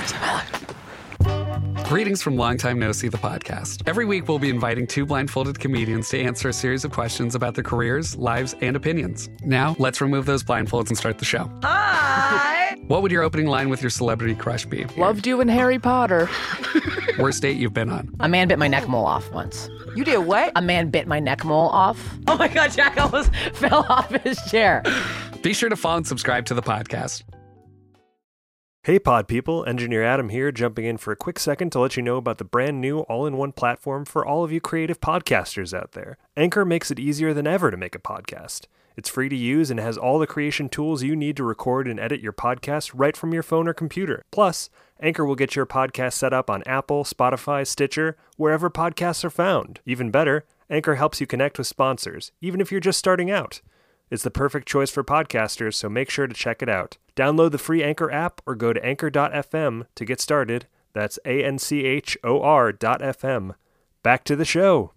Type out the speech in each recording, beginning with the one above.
Greetings from Long Time No See, the podcast. Every week, we'll be inviting two blindfolded comedians to answer a series of questions about their careers, lives, and opinions. Now, let's remove those blindfolds and start the show. Hi! What would your opening line with your celebrity crush be? Loved you in Harry Potter. Worst date you've been on? A man bit my neck mole off once. You did what? A man bit my neck mole off. Oh my God, Jack almost fell off his chair. Be sure to follow and subscribe to the podcast. Hey pod people, Engineer Adam here, jumping in for a quick second to let you know about the brand new all-in-one platform for all of you creative podcasters out there. Anchor makes it easier than ever to make a podcast. It's free to use and has all the creation tools you need to record and edit your podcast right from your phone or computer. Plus, Anchor will get your podcast set up on Apple, Spotify, Stitcher, wherever podcasts are found. Even better, Anchor helps you connect with sponsors, even if you're just starting out. It's the perfect choice for podcasters, so make sure to check it out. Download the free Anchor app or go to anchor.fm to get started. That's ANCHOR.FM. Back to the show.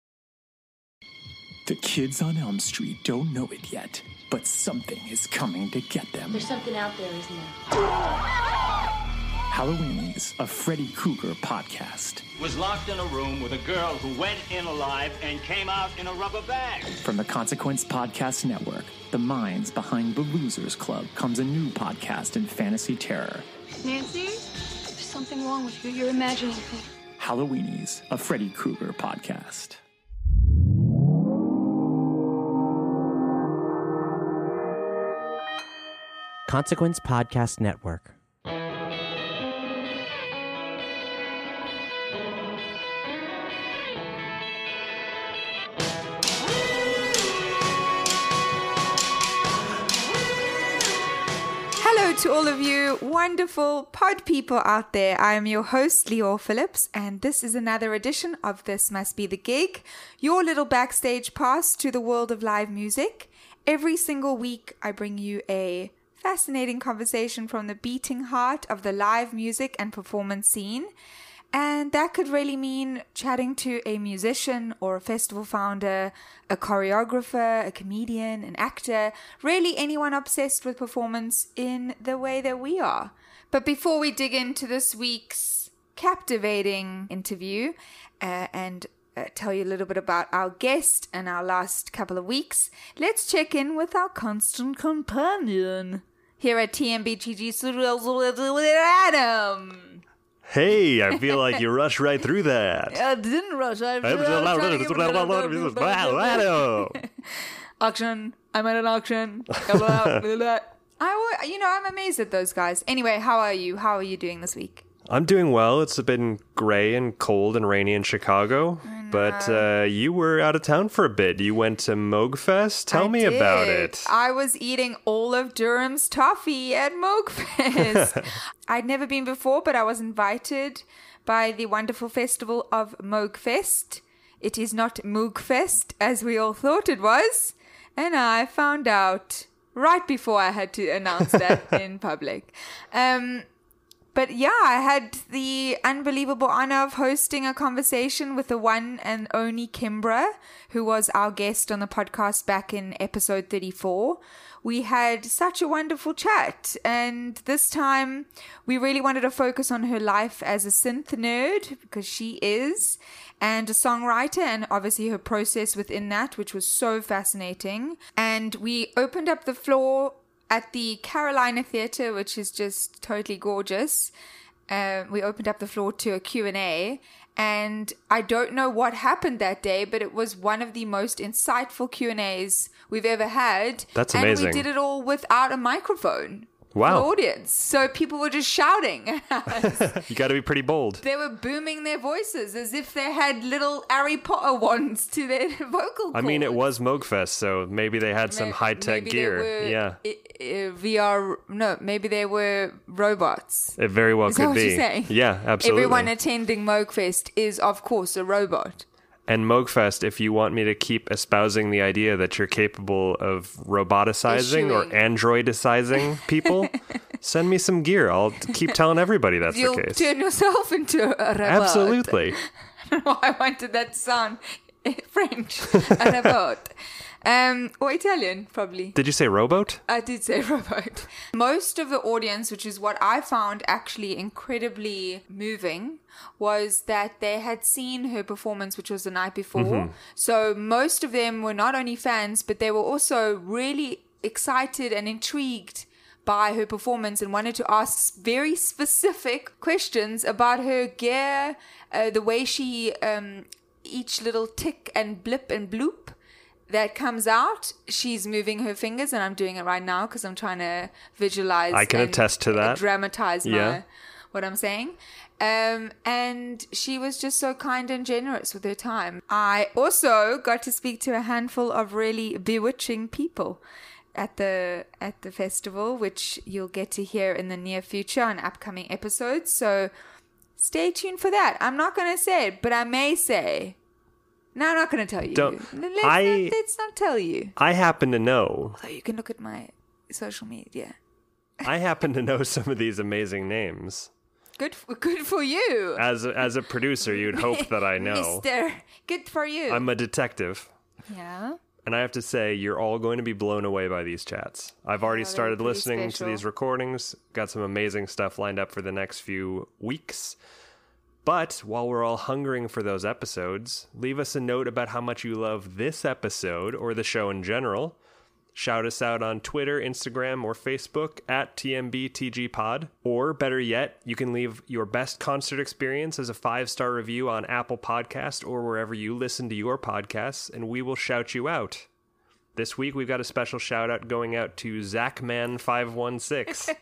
The kids on Elm Street don't know it yet, but something is coming to get them. There's something out there, isn't there? Halloweenies, a Freddy Krueger podcast. Was locked in a room with a girl who went in alive and came out in a rubber bag. From the Consequence Podcast Network, the minds behind The Losers Club, comes a new podcast in fantasy terror. Nancy? There's something wrong with you. You're imagining things. Halloweenies, a Freddy Krueger podcast. Consequence Podcast Network. Hello to all of you wonderful pod people out there. I am your host, Lior Phillips, and this is another edition of This Must Be the Gig, your little backstage pass to the world of live music. Every single week, I bring you a fascinating conversation from the beating heart of the live music and performance scene. And that could really mean chatting to a musician or a festival founder, a choreographer, a comedian, an actor, really anyone obsessed with performance in the way that we are. But before we dig into this week's captivating interview and tell you a little bit about our guest and our last couple of weeks, let's check in with our constant companion here at TMBGG Studios with Adam. Hey, I feel like you rushed right through that. I didn't rush. Auction. I'm at an auction. I'm amazed at those guys. Anyway, how are you? How are you doing this week? I'm doing well. It's been gray and cold and rainy in Chicago, but you were out of town for a bit. You went to Moogfest. Tell me about it. I was eating all of Durham's toffee at Moogfest. I'd never been before, but I was invited by the wonderful festival of Moogfest. It is not Moogfest, as we all thought it was, and I found out right before I had to announce that in public. But yeah, I had the unbelievable honor of hosting a conversation with the one and only Kimbra, who was our guest on the podcast back in episode 34. We had such a wonderful chat, and this time we really wanted to focus on her life as a synth nerd, because she is, and a songwriter, and obviously her process within that, which was so fascinating. And we opened up the floor at the Carolina Theatre, which is just totally gorgeous. We opened up the floor to a Q&A, and I don't know what happened that day, but it was one of the most insightful Q&As we've ever had. That's amazing. And we did it all without a microphone. Wow. For the audience. So people were just shouting. You got to be pretty bold. They were booming their voices as if they had little Harry Potter wands to their vocal cords. I mean, it was Moogfest, so maybe they had some high-tech gear. Yeah. VR, no, maybe they were robots. It very well could be. Is that what you're saying? Yeah, absolutely. Everyone attending Moogfest is, of course, a robot. And Moogfest, if you want me to keep espousing the idea that you're capable of roboticizing or androidicizing people, send me some gear. I'll keep telling everybody that's the case. You'll turn yourself into a robot. Absolutely. I don't know why I wanted that to sound French. A robot. Or Italian, probably. Did you say rowboat? I did say rowboat. Most of the audience, which is what I found actually incredibly moving, was that they had seen her performance, which was the night before. So most of them were not only fans, but they were also really excited and intrigued by her performance and wanted to ask very specific questions about her gear, the way she, each little tick and blip and bloop that comes out, she's moving her fingers, and I'm doing it right now because I'm trying to visualize. I can attest to that. Dramatize what I'm saying. And she was just so kind and generous with her time. I also got to speak to a handful of really bewitching people at the festival, which you'll get to hear in the near future on upcoming episodes. So stay tuned for that. I'm not going to say it, but I may say. No, I'm not going to tell you. Let's not tell you. I happen to know. Although you can look at my social media. I happen to know some of these amazing names. Good for you. As a producer, you'd hope that I know. Mister, good for you. I'm a detective. Yeah. And I have to say, you're all going to be blown away by these chats. I've already started listening to these recordings. Got some amazing stuff lined up for the next few weeks. But while we're all hungering for those episodes, leave us a note about how much you love this episode or the show in general. Shout us out on Twitter, Instagram, or Facebook at TMBTGPod. Or better yet, you can leave your best concert experience as a 5-star review on Apple Podcast or wherever you listen to your podcasts, and we will shout you out. This week, we've got a special shout out going out to Zachman516.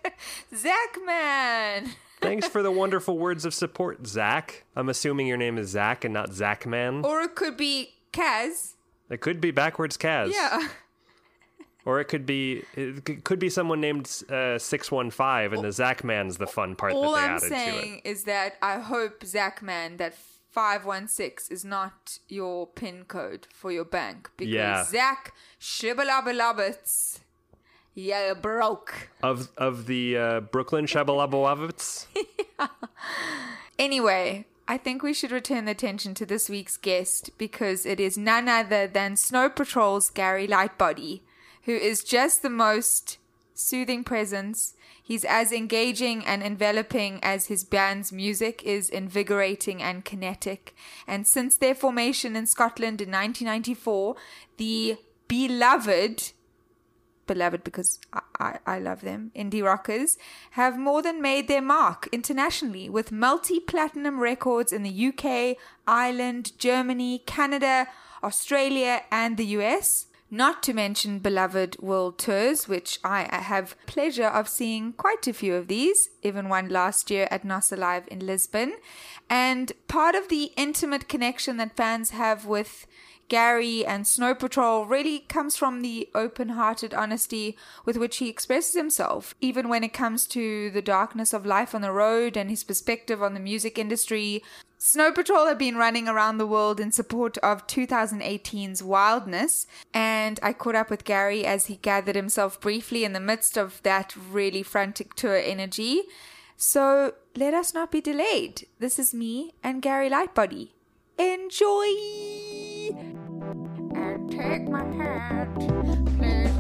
Zachman! Thanks for the wonderful words of support, Zach. I'm assuming your name is Zach and not Zachman. Or it could be Kaz. It could be backwards Kaz. Yeah. Or it could be someone named 615, and the Zachman's the fun part that they added to it. All I'm saying is that I hope, Zachman, that 516 is not your PIN code for your bank. Because Zach Shibbalabbalabits, you're broke. Of the Brooklyn Shibbalabbalabits? Yeah. Anyway, I think we should return the attention to this week's guest because it is none other than Snow Patrol's Gary Lightbody, who is just the most soothing presence. He's as engaging and enveloping as his band's music is invigorating and kinetic. And since their formation in Scotland in 1994, the beloved because I love them, indie rockers, have more than made their mark internationally with multi-platinum records in the UK, Ireland, Germany, Canada, Australia, and the US. Not to mention beloved world tours, which I have pleasure of seeing quite a few of these, even one last year at NOS Alive in Lisbon. And part of the intimate connection that fans have with Gary and Snow Patrol really comes from the open-hearted honesty with which he expresses himself, even when it comes to the darkness of life on the road and his perspective on the music industry. Snow Patrol have been running around the world in support of 2018's Wildness, and I caught up with Gary as he gathered himself briefly in the midst of that really frantic tour energy. So let us not be delayed. This is me and Gary Lightbody. Enjoy! And take my hand, please.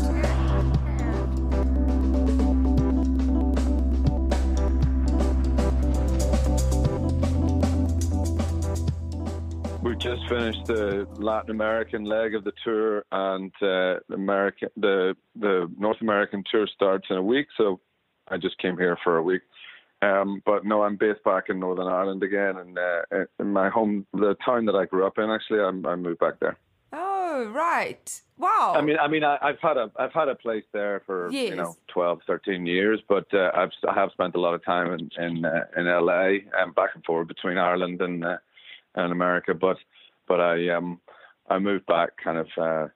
We just finished the Latin American leg of the tour, and the North American tour starts in a week, so I just came here for a week. But no, I'm based back in Northern Ireland again, and in my home, the town that I grew up in. Actually, I moved back there. Oh, right! Wow. I mean, I've had a place there for 12, 13 years, but I have spent a lot of time in LA and back and forth between Ireland and America. But I moved back kind of to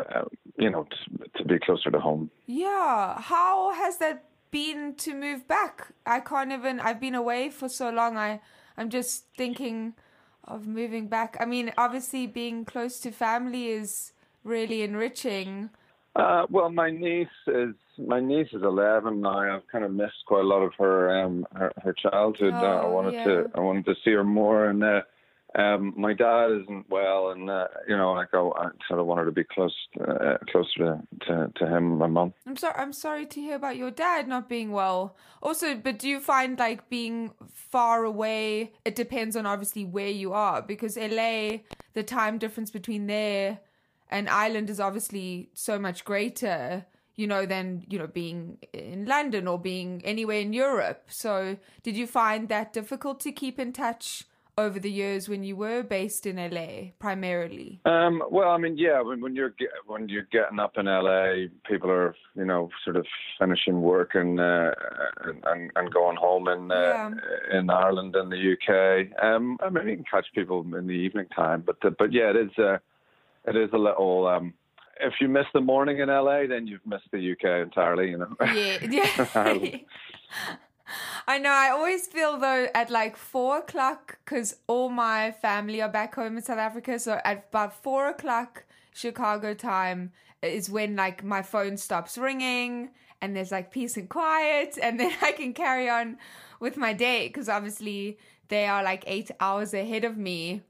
be closer to home. Yeah. How has that been to move back? I've been away for so long. I'm just thinking of moving back. I mean, obviously being close to family is really enriching. Well, my niece is 11 now. I've kind of missed quite a lot of her childhood. I wanted to see her more, and My dad isn't well, and you know, like I sort of wanted to be closer to him, my mum. I'm sorry to hear about your dad not being well. Also, but do you find like being far away? It depends on obviously where you are, because LA, the time difference between there and Ireland is obviously so much greater, you know, than, you know, being in London or being anywhere in Europe. So, did you find that difficult to keep in touch over the years when you were based in LA primarily? Well, I mean, yeah, when you're getting up in LA, people are, you know, sort of finishing work and going home in Ireland and the UK. I mean, you can catch people in the evening time, but yeah, it is a little. If you miss the morning in LA, then you've missed the UK entirely, you know. Yeah. I know. I always feel though at like 4:00, because all my family are back home in South Africa. So at about 4:00 Chicago time is when like my phone stops ringing and there's like peace and quiet, and then I can carry on with my day, because obviously they are like 8 hours ahead of me.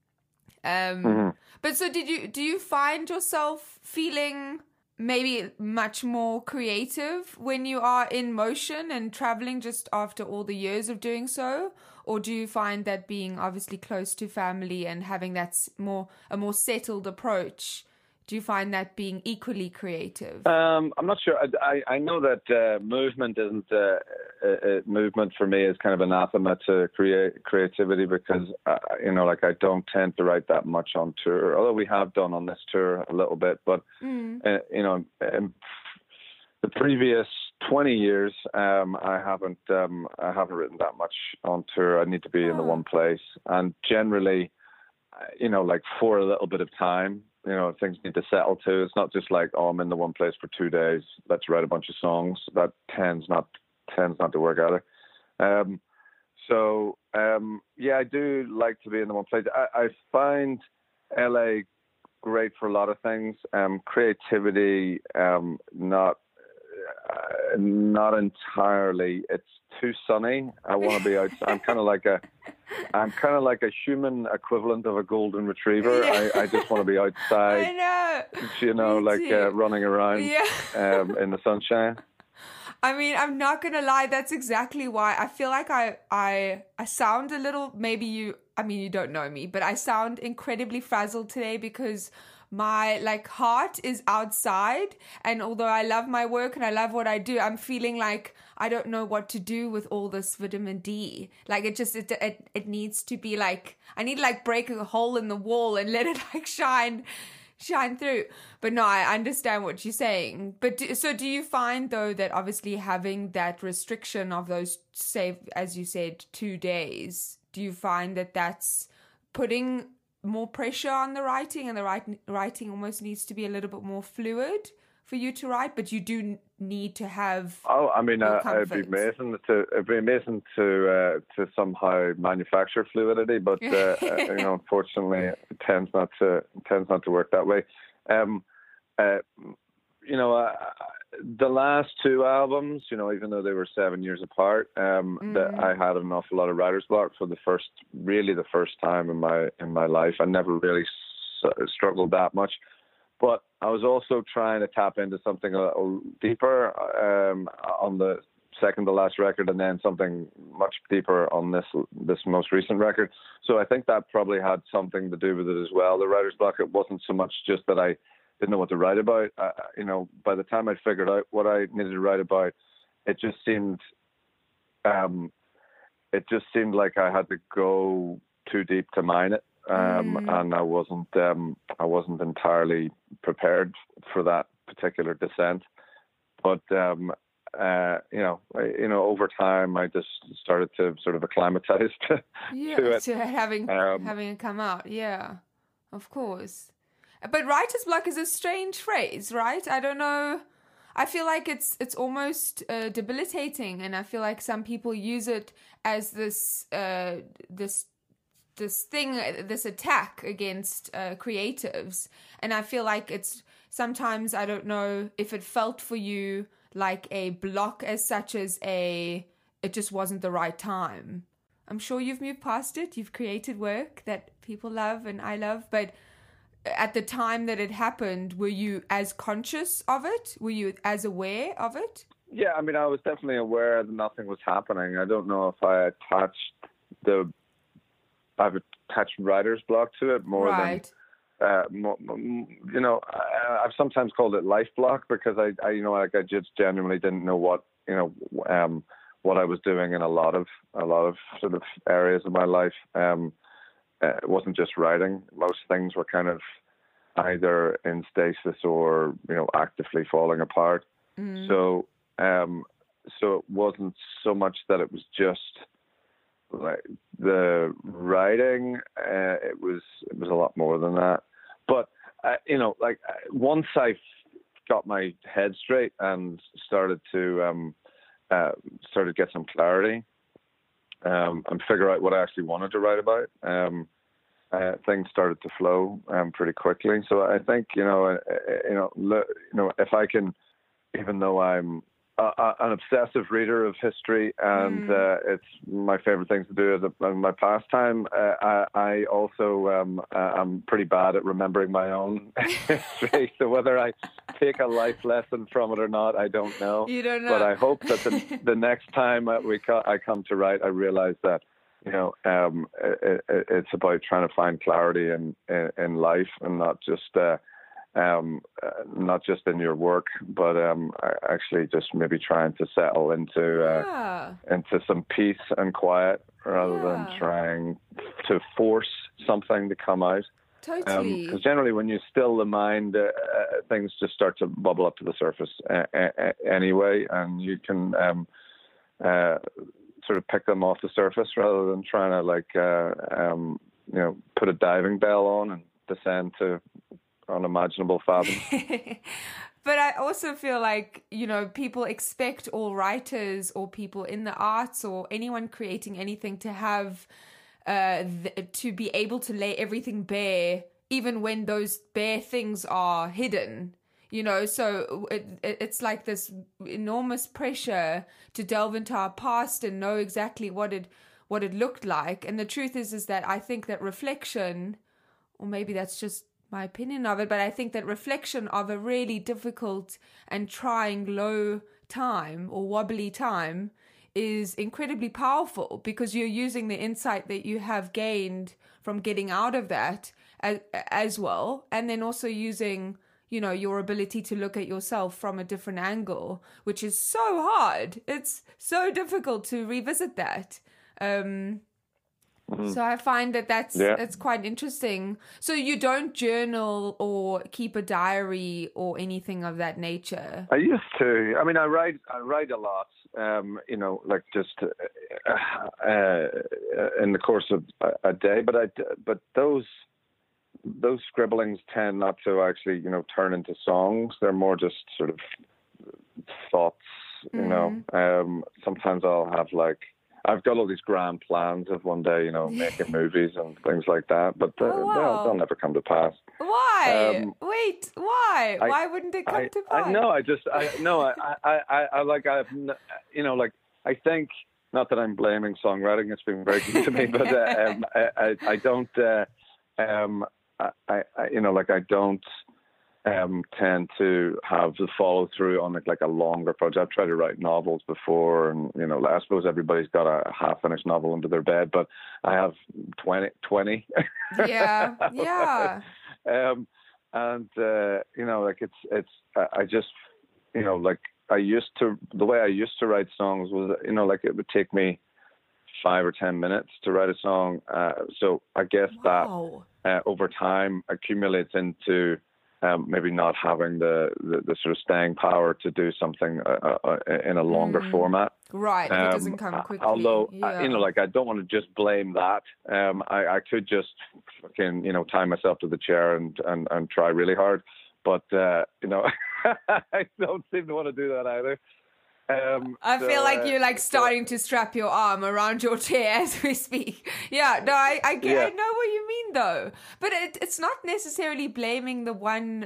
But so do you find yourself feeling maybe much more creative when you are in motion and traveling just after all the years of doing so? Or do you find that being obviously close to family and having that a more settled approach, do you find that being equally creative? I'm not sure. I know that movement isn't movement for me is kind of anathema to creativity, because you know, like I don't tend to write that much on tour. Although we have done on this tour a little bit, but you know, the previous 20 years, I haven't written that much on tour. I need to be in the one place, and generally, you know, like for a little bit of time. You know, things need to settle too. It's not just like, oh, I'm in the one place for 2 days, let's write a bunch of songs. That tends not to work either. Yeah, I do like to be in the one place. I find LA great for a lot of things. Creativity, not entirely. It's too sunny. I want to be outside. I'm kind of like a human equivalent of a golden retriever. Yeah. I just want to be outside. I know. You know, running around in the sunshine. I mean, I'm not going to lie. That's exactly why I feel like I sound a little, maybe you don't know me, but I sound incredibly frazzled today because my heart is outside, and although I love my work and I love what I do, I'm feeling like I don't know what to do with all this vitamin D. Like it needs to be like, I need to break a hole in the wall and let it shine through. But no, I understand what you're saying. But do you find though that obviously having that restriction of those, say, as you said, 2 days, do you find that that's putting more pressure on the writing, and the writing almost needs to be a little bit more fluid for you to write, but you do need to have? Oh, I mean, it'd be amazing to somehow manufacture fluidity, but you know, unfortunately, it tends not to work that way. You know, the last two albums, you know, even though they were 7 years apart, that I had an awful lot of writer's block for the first time in my life. I never really struggled that much, but I was also trying to tap into something a little deeper on the second to last record, and then something much deeper on this most recent record. So I think that probably had something to do with it as well. The writer's block, it wasn't so much just that I didn't know what to write about. You know, by the time I figured out what I needed to write about, it just seemed like I had to go too deep to mine it, and I wasn't entirely prepared for that particular descent. But you know, over time, I just started to sort of acclimatize to it. To having it come out. Yeah, of course. But writer's block is a strange phrase, right? I don't know. I feel like it's almost debilitating, and I feel like some people use it as this attack against creatives. And I feel like it's sometimes, I don't know if it felt for you like a block as such as it just wasn't the right time. I'm sure you've moved past it. You've created work that people love and I love. But at the time that it happened, were you as conscious of it? Were you as aware of it? Yeah, I mean, I was definitely aware that nothing was happening. I don't know if I've attached writer's block to it more than, I've sometimes called it life block because I just genuinely didn't know what I was doing in a lot of sort of areas of my life. It wasn't just writing. Most things were kind of either in stasis or, actively falling apart. Mm. So it wasn't so much that it was just like the writing. It was a lot more than that. But once I got my head straight and started to get some clarity and figure out what I actually wanted to write about, things started to flow pretty quickly. So I think if I can, even though I'm an obsessive reader of history and it's my favorite things to do as my pastime, I also I'm pretty bad at remembering my own history. So whether I take a life lesson from it or not, I don't know. You don't know. But I hope that the next time I come to write, I realize that it's about trying to find clarity in life and not just in your work, but actually just maybe trying to settle into some peace and quiet rather than trying to force something to come out. Totally. Because generally when you still the mind, things just start to bubble up to the surface anyway, and you can sort of pick them off the surface rather than trying to put a diving bell on and descend to unimaginable fathoms. But I also feel like, people expect all writers or people in the arts or anyone creating anything to have to be able to lay everything bare, even when those bare things are hidden. So it's like this enormous pressure to delve into our past and know exactly what it looked like. And the truth is that I think that reflection, or maybe that's just my opinion of it, but I think that reflection of a really difficult and trying low time or wobbly time is incredibly powerful because you're using the insight that you have gained from getting out of that as well. And then also using your ability to look at yourself from a different angle, which is so hard. It's so difficult to revisit that. So I find that's quite interesting. So you don't journal or keep a diary or anything of that nature? I used to. I mean, I write a lot, just in the course of a day. But those scribblings tend not to actually, turn into songs. They're more just sort of thoughts, Sometimes I'll have I've got all these grand plans of one day, making movies and things like that, but they'll never come to pass. Why? Wait, why? Why wouldn't it come to pass? I think, not that I'm blaming songwriting, it's been very good to me, but I don't, I don't tend to have the follow through on a longer project. I've tried to write novels before, and I suppose everybody's got a half finished novel under their bed, but I have 20. Yeah. The way I used to write songs was, it would take me 5 or 10 minutes to write a song. So I guess that over time accumulates into maybe not having the sort of staying power to do something in a longer format. Right, it doesn't come quickly. Although, I don't want to just blame that. I could just fucking, tie myself to the chair and try really hard. But, I don't seem to want to do that either. I feel like you're like starting to strap your arm around your chair as we speak. Yeah, no, I know what you mean though. But it's not necessarily blaming the one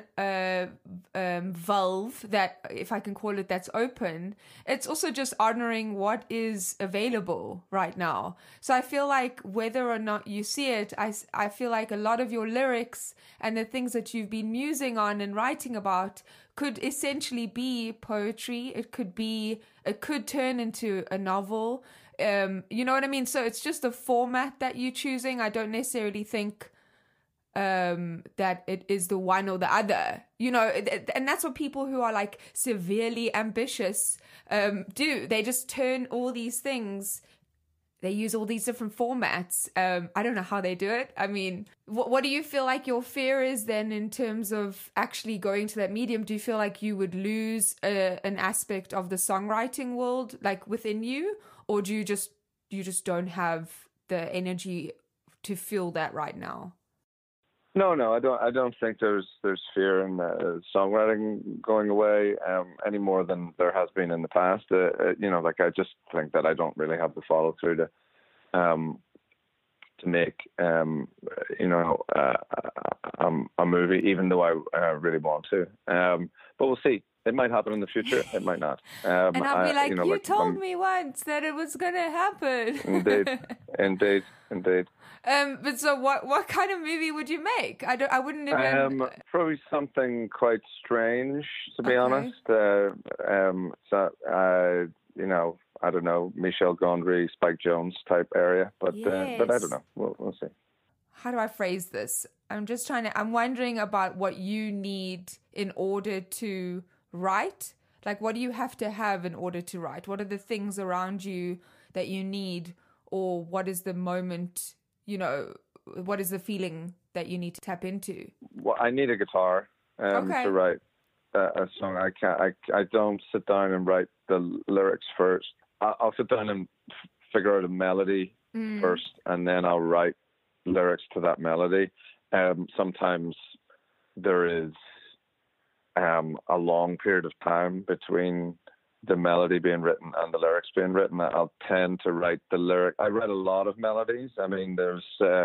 valve that, if I can call it, that's open. It's also just honoring what is available right now. So I feel like whether or not you see it, I feel like a lot of your lyrics and the things that you've been musing on and writing about could essentially be poetry. It could turn into a novel. You know what I mean? So it's just the format that you're choosing. I don't necessarily think that it is the one or the other, you know, and that's what people who are like severely ambitious do. They just turn all these things. They use all these different formats. I don't know how they do it. I mean, what do you feel like your fear is then in terms of actually going to that medium? Do you feel like you would lose an aspect of the songwriting world, like within you, or do you just don't have the energy to feel that right now? No, I don't think there's fear in songwriting going away any more than there has been in the past. You know, like I just think that I don't really have the follow through to make you know a movie, even though I really want to. But we'll see. It might happen in the future. It might not. And I'll be like, you told me once that it was going to happen. Indeed. But so what kind of movie would you make? I wouldn't even... Probably something quite strange, to be honest. You know, I don't know, Michel Gondry, Spike Jonze type area. But yes. But I don't know. We'll see. How do I phrase this? I'm wondering about what you need in order to write. Like, what do you have to have in order to write? What are the things around you that you need? Or what is the moment, you know, what is the feeling that you need to tap into? Well, I need a guitar to write a song. I don't sit down and write the lyrics first. I'll sit down and figure out a melody first, and then I'll write lyrics to that melody. Sometimes there is a long period of time between the melody being written and the lyrics being written. I'll tend to write the lyric. I write a lot of melodies. I mean, there's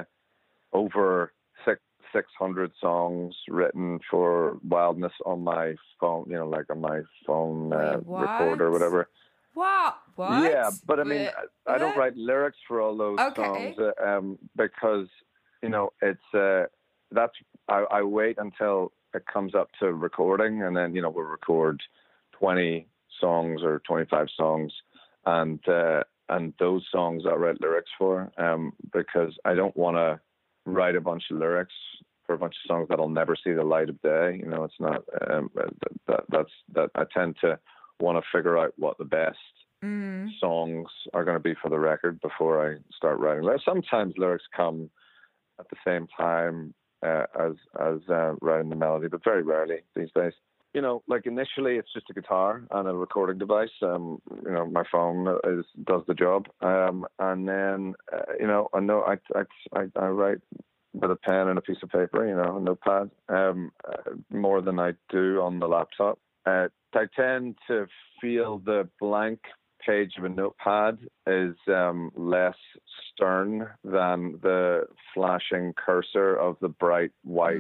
over 600 songs written for Wildness on my phone, you know, like on my phone recorder or whatever. Wow. What? Yeah, but I mean, I don't write lyrics for all those songs because, you know, it's I wait until it comes up to recording, and then, you know, we'll record 20 songs or 25 songs, and those songs I write lyrics for, because I don't want to write a bunch of lyrics for a bunch of songs that'll never see the light of day. You know, it's not that I tend to want to figure out what the best songs are going to be for the record before I start writing. Sometimes lyrics come at the same time as writing the melody, but very rarely these days. You know, like initially it's just a guitar and a recording device. You know, my phone does the job, and then you know, I write with a pen and a piece of paper, you know, a notepad, more than I do on the laptop. I tend to feel the blank page of a notepad is less stern than the flashing cursor of the bright white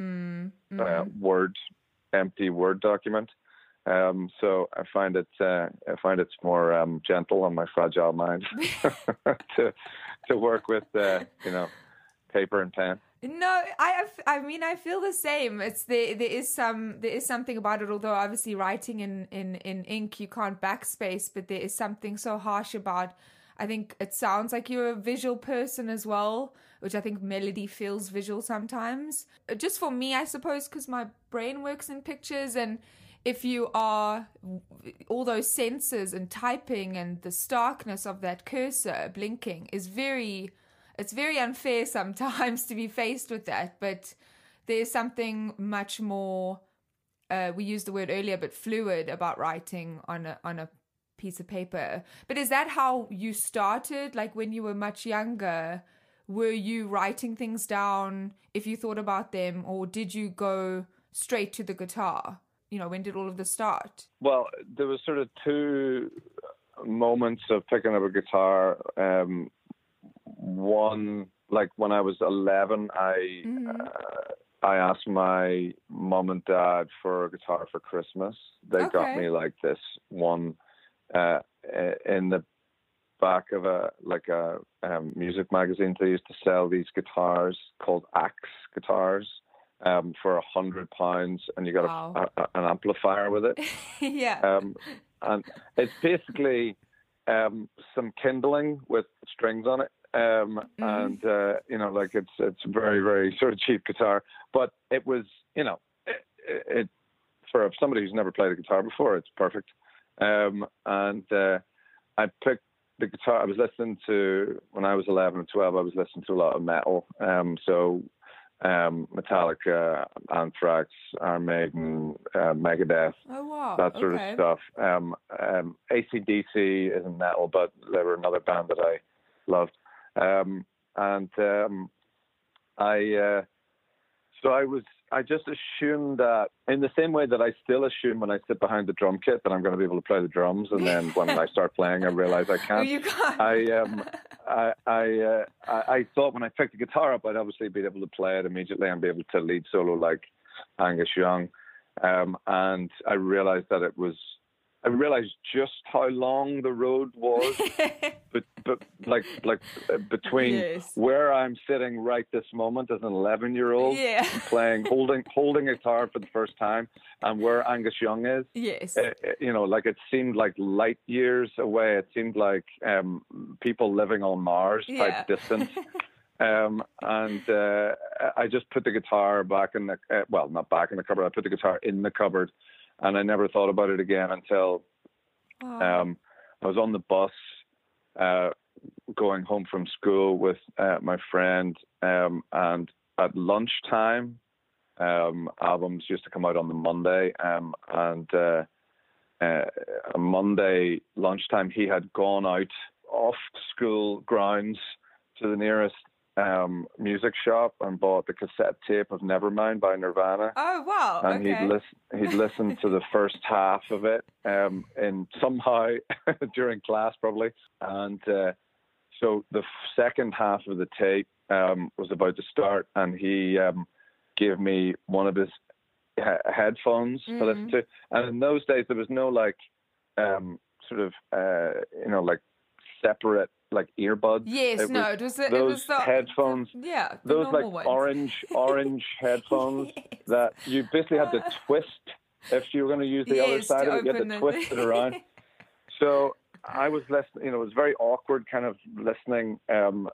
empty Word document. So I find it's more gentle on my fragile mind to work with, you know, paper and pen. No, I mean, I feel the same. There is something about it. Although obviously writing in ink, you can't backspace, but there is something so harsh about. I think it sounds like you're a visual person as well, which I think melody feels visual sometimes. Just for me, I suppose, because my brain works in pictures, and if you are all those senses and typing and the starkness of that cursor blinking is it's very unfair sometimes to be faced with that, but there's something much more, we used the word earlier, but fluid about writing on a piece of paper. But is that how you started? Like when you were much younger, were you writing things down if you thought about them, or did you go straight to the guitar? You know, when did all of this start? Well, there was sort of two moments of picking up a guitar. One, like when I was 11, I asked my mom and dad for a guitar for Christmas. They got me like this one in the back of a music magazine. They used to sell these guitars called Axe guitars for £100, and you got an amplifier with it. Yeah. And it's basically some kindling with strings on it. And you know, like it's a very, very sort of cheap guitar, but it was, you know, it for somebody who's never played a guitar before, it's perfect. And I picked the guitar. I was listening to, when I was 11 or 12, I was listening to a lot of metal. So Metallica, Anthrax, Iron Maiden, Megadeth, that sort of stuff. AC/DC isn't metal, but they were another band that I loved. I just assumed that, in the same way that I still assume when I sit behind the drum kit that I'm going to be able to play the drums, and then when I start playing, I realize I can't. Oh, you can't. I thought when I picked the guitar up, I'd obviously be able to play it immediately and be able to lead solo like Angus Young, and I realized just how long the road was, but between where I'm sitting right this moment as an 11-year-old playing, holding a guitar for the first time, and where Angus Young is. Yes. You know, like it seemed like light years away. It seemed like people living on Mars type distance. And I just put the guitar back in the, not back in the cupboard. I put the guitar in the cupboard. And I never thought about it again until I was on the bus going home from school with my friend. And at lunchtime, albums used to come out on the Monday. And a Monday lunchtime, he had gone out off school grounds to the nearest music shop and bought the cassette tape of Nevermind by Nirvana. Oh wow! And he'd listened to the first half of it in somehow during class probably, and so the second half of the tape was about to start, and he gave me one of his headphones to listen to. And in those days there was no like like separate like earbuds. Yes, it was those headphones. Yeah, those like orange headphones that you basically had to twist if you were going to use the other side of it. You had to twist it around. So I was listening. You know, it was very awkward, kind of listening. And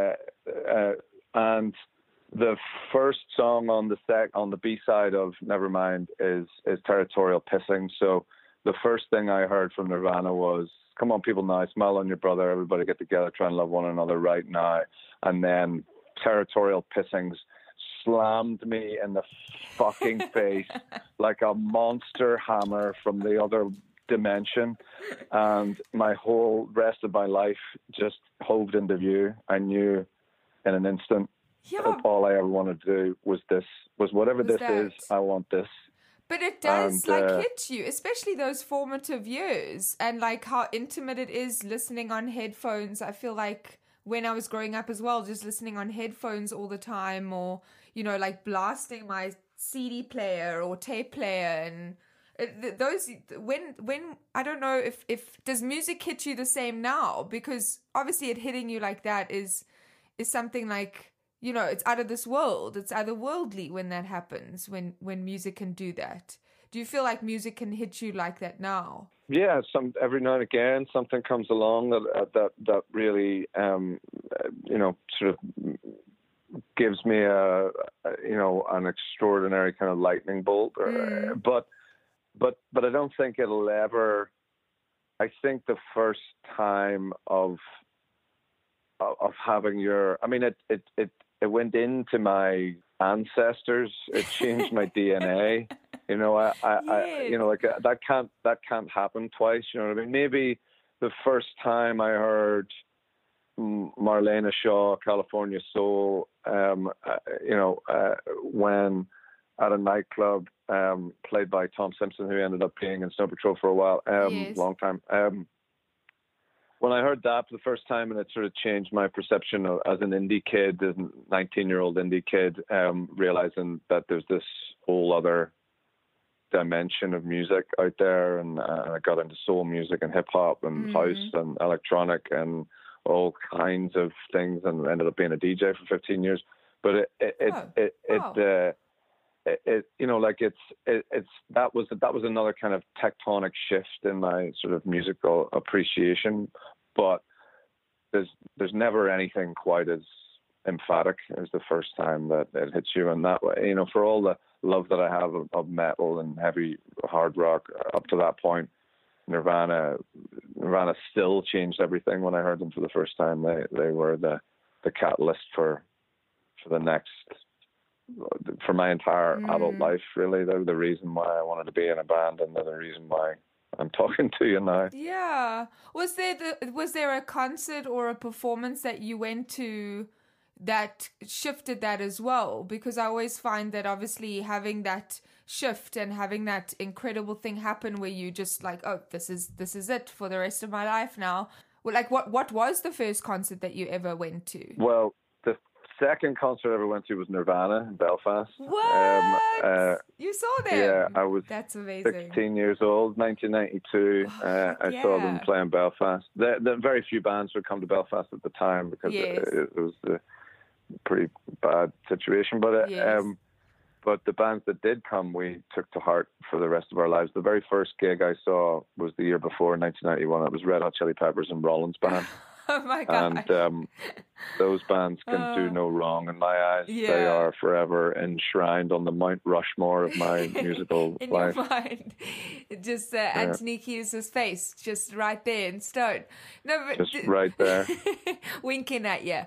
the first song on the B side of Nevermind is Territorial Pissing. So the first thing I heard from Nirvana was, "Come on, people now, smile on your brother, everybody get together, try and love one another right now." And then Territorial Pissings slammed me in the fucking face like a monster hammer from the other dimension. And my whole rest of my life just hoved into view. I knew in an instant that all I ever wanted to do was whatever this is, I want this. But it does hit you, especially those formative years, and like how intimate it is listening on headphones. I feel like when I was growing up as well, just listening on headphones all the time, or, you know, like blasting my CD player or tape player, and those, when I don't know if does music hit you the same now? Because obviously it hitting you like that is something like, you know, it's out of this world. It's otherworldly when that happens, when music can do that. Do you feel like music can hit you like that now? Yeah, every now and again something comes along that really, sort of gives me an extraordinary kind of lightning bolt. But I don't think it'll ever. I think the first time of having it went into my ancestors. It changed my DNA. You know, that can't happen twice. You know what I mean? Maybe the first time I heard Marlena Shaw, California Soul, when at a nightclub played by Tom Simpson, who ended up being in Snow Patrol for a while, long time. when I heard that for the first time, and it sort of changed my perception of, as an indie kid, as a 19-year-old indie kid, realizing that there's this whole other dimension of music out there, and I got into soul music and hip hop and house and electronic and all kinds of things, and ended up being a DJ for 15 years. But that was another kind of tectonic shift in my sort of musical appreciation. But there's never anything quite as emphatic as the first time that it hits you in that way. You know, for all the love that I have of metal and heavy hard rock up to that point, Nirvana still changed everything when I heard them for the first time. They were the catalyst for the next, for my entire adult life, really. They're the reason why I wanted to be in a band, and they're the reason why I'm talking to you now. Yeah. Was there a concert or a performance that you went to that shifted that as well? Because I always find that obviously having that shift and having that incredible thing happen where you just like, oh, this is it for the rest of my life now. Well, like what was the first concert that you ever went to? Well, the second concert I ever went to was Nirvana in Belfast. What? You saw them? Yeah, I was That's amazing. 16 years old, 1992. I saw them play in Belfast. The very few bands would come to Belfast at the time because it was a pretty bad situation. But but the bands that did come, we took to heart for the rest of our lives. The very first gig I saw was the year before, 1991. It was Red Hot Chili Peppers and Rollins Band. Oh my God. And those bands can do no wrong in my eyes. Yeah. They are forever enshrined on the Mount Rushmore of my musical in life. Your mind. Just Anthony Kiedis' face, just right there in stone. No, but just right there. Winking at you.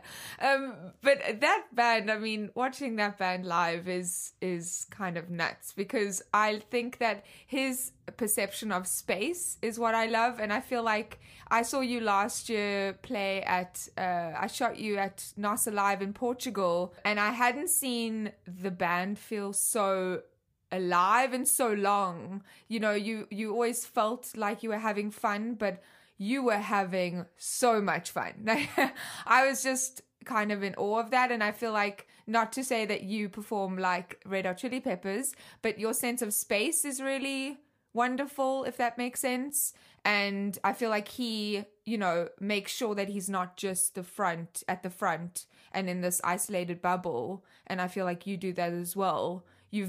But that band, I mean, watching that band live is kind of nuts, because I think that his perception of space is what I love. And I feel like I saw you last year play at I shot you at NASA Live in Portugal, and I hadn't seen the band feel so alive in so long. You know, you always felt like you were having fun, but you were having so much fun. I was just kind of in awe of that. And I feel like, not to say that you perform like Red Hot Chili Peppers, but your sense of space is really wonderful, if that makes sense. And I feel like he, you know, makes sure that he's not just at the front and in this isolated bubble. And I feel like you do that as well. You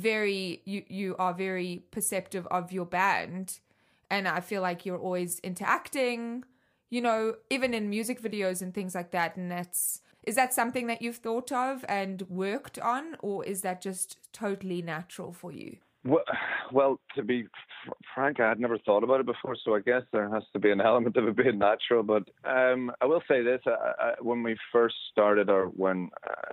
are very perceptive of your band. And I feel like you're always interacting, you know, even in music videos and things like that. And is that something that you've thought of and worked on, or is that just totally natural for you? Well, to be frank, I had never thought about it before, so I guess there has to be an element of it being natural. But I will say this: when we first started, or when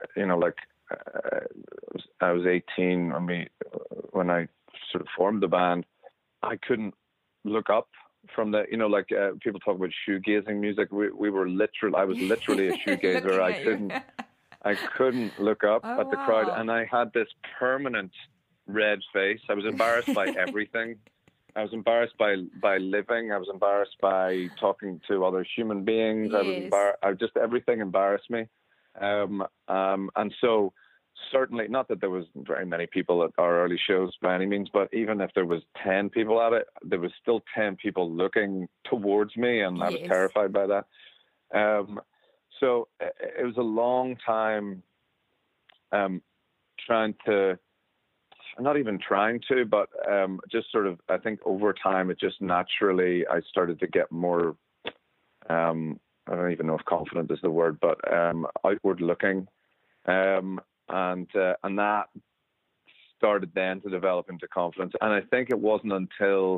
I was 18 when I sort of formed the band, I couldn't look up from the, people talk about shoegazing music. I was literally a shoegazer. I couldn't look up at the crowd, and I had this permanent red face. I was embarrassed by everything. I was embarrassed by living. I was embarrassed by talking to other human beings. Yes. Everything embarrassed me. And so certainly, not that there was very many people at our early shows by any means, but even if there was 10 people at it, there was still 10 people looking towards me, and I was terrified by that. So it was a long time just sort of, I think over time, it just naturally, I started to get more, I don't even know if confident is the word, but outward looking. And that started then to develop into confidence. And I think it wasn't until,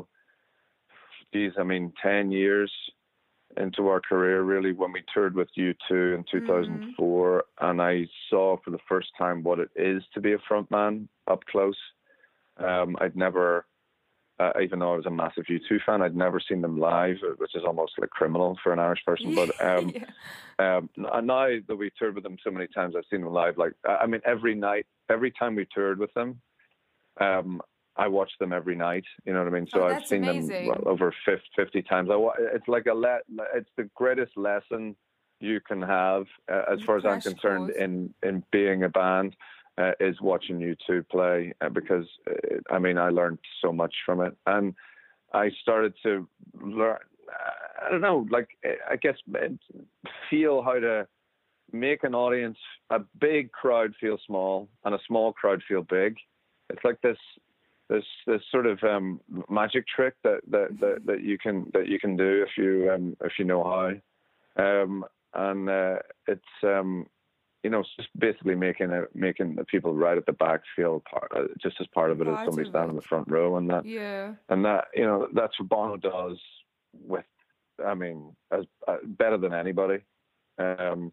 10 years into our career, really, when we toured with U2 in 2004, and I saw for the first time what it is to be a frontman up close. I'd never, even though I was a massive U2 fan, I'd never seen them live, which is almost like criminal for an Irish person. But now that we toured with them so many times, I've seen them live. Every night, every time we toured with them, I watch them every night. You know what I mean? So I've seen amazing. them over 50 times. It's like it's the greatest lesson you can have, as far as I'm concerned, in being a band, is watching you two play, because I mean, I learned so much from it, and I started to learn. I don't know, like, I guess, feel how to make an audience, a big crowd, feel small, and a small crowd feel big. It's like this sort of magic trick that you can do if you know how, and it's it's just basically making the people right at the back feel just as part of it as somebody standing in the front row, and that that's what Bono does with, I mean, as better than anybody, and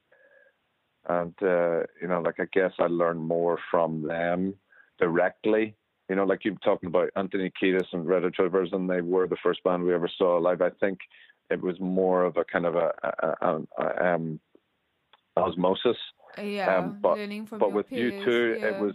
like, I guess I learned more from them directly. Like you're talking about Anthony Kiedis and Red Hot Chili Peppers, and they were the first band we ever saw live. I think it was more of a kind of a osmosis. Learning from but your with peers, you two,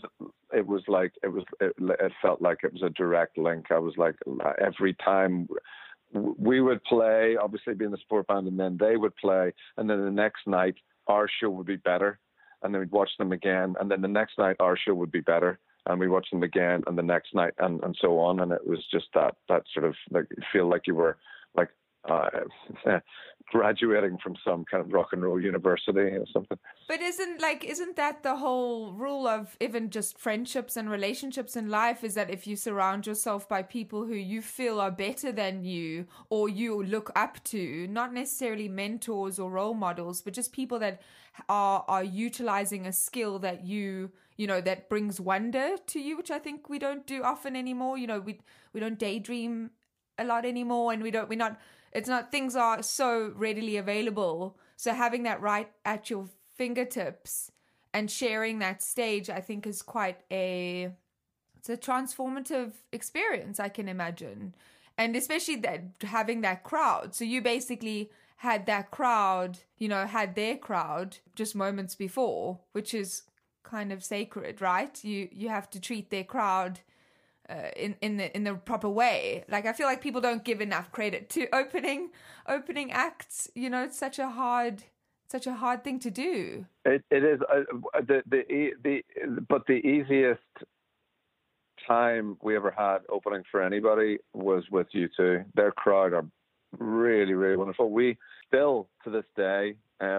it felt like it was a direct link. I was like, every time we would play, obviously being the support band, and then they would play, and then the next night our show would be better, and then we'd watch them again, and then the next night our show would be better, and we watched them again, and the next night, and so on. And it was just that sort of, like, feel like you were like graduating from some kind of rock and roll university or something. But isn't that the whole rule of even just friendships and relationships in life, is that if you surround yourself by people who you feel are better than you or you look up to, not necessarily mentors or role models, but just people that are utilizing a skill that you know, that brings wonder to you, which I think we don't do often anymore. We don't daydream a lot anymore, and things are so readily available. So having that right at your fingertips and sharing that stage, I think, is it's a transformative experience, I can imagine. And especially that having that crowd. So you basically had that crowd, had their crowd just moments before, which is kind of sacred, right? You have to treat their crowd in the proper way. Like, I feel like people don't give enough credit to opening acts. It's such a hard thing to do. It is. But the easiest time we ever had opening for anybody was with you two. Their crowd are really, really wonderful. We still, to this day,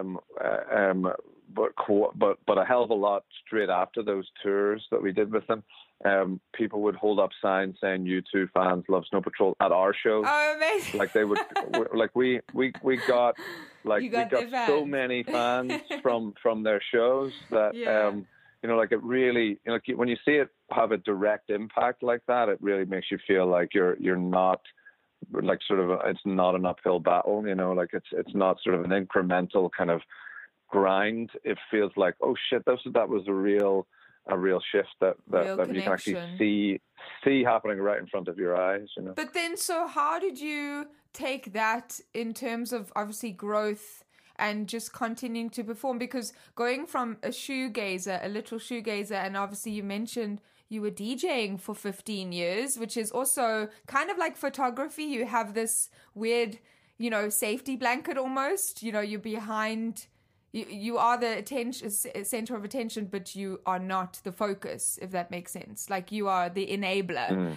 but a hell of a lot straight after those tours that we did with them, people would hold up signs saying "U2 fans love Snow Patrol" at our shows. Oh, amazing! Like, they would, like, we got so many fans from their shows that like, it really, like, when you see it have a direct impact like that, it really makes you feel like you're not, like, sort of it's not an uphill battle. Like, it's not sort of an incremental kind of grind. It feels like, oh shit, that was a real shift that you can actually see happening right in front of your eyes. But then, so how did you take that in terms of, obviously, growth and just continuing to perform? Because going from a little shoegazer, and obviously you mentioned you were DJing for 15 years, which is also kind of like photography. You have this weird, safety blanket almost. You're behind. You are the center of attention, but you are not the focus, if that makes sense. Like, you are the enabler,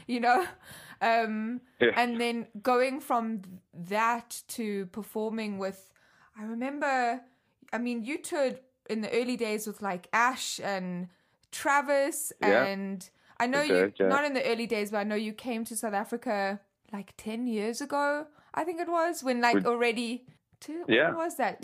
And then going from that to performing with, I remember, you toured in the early days with, like, Ash and Travis, and I know not in the early days, but I know you came to South Africa like 10 years ago, I think it was, when, like, already... When was that?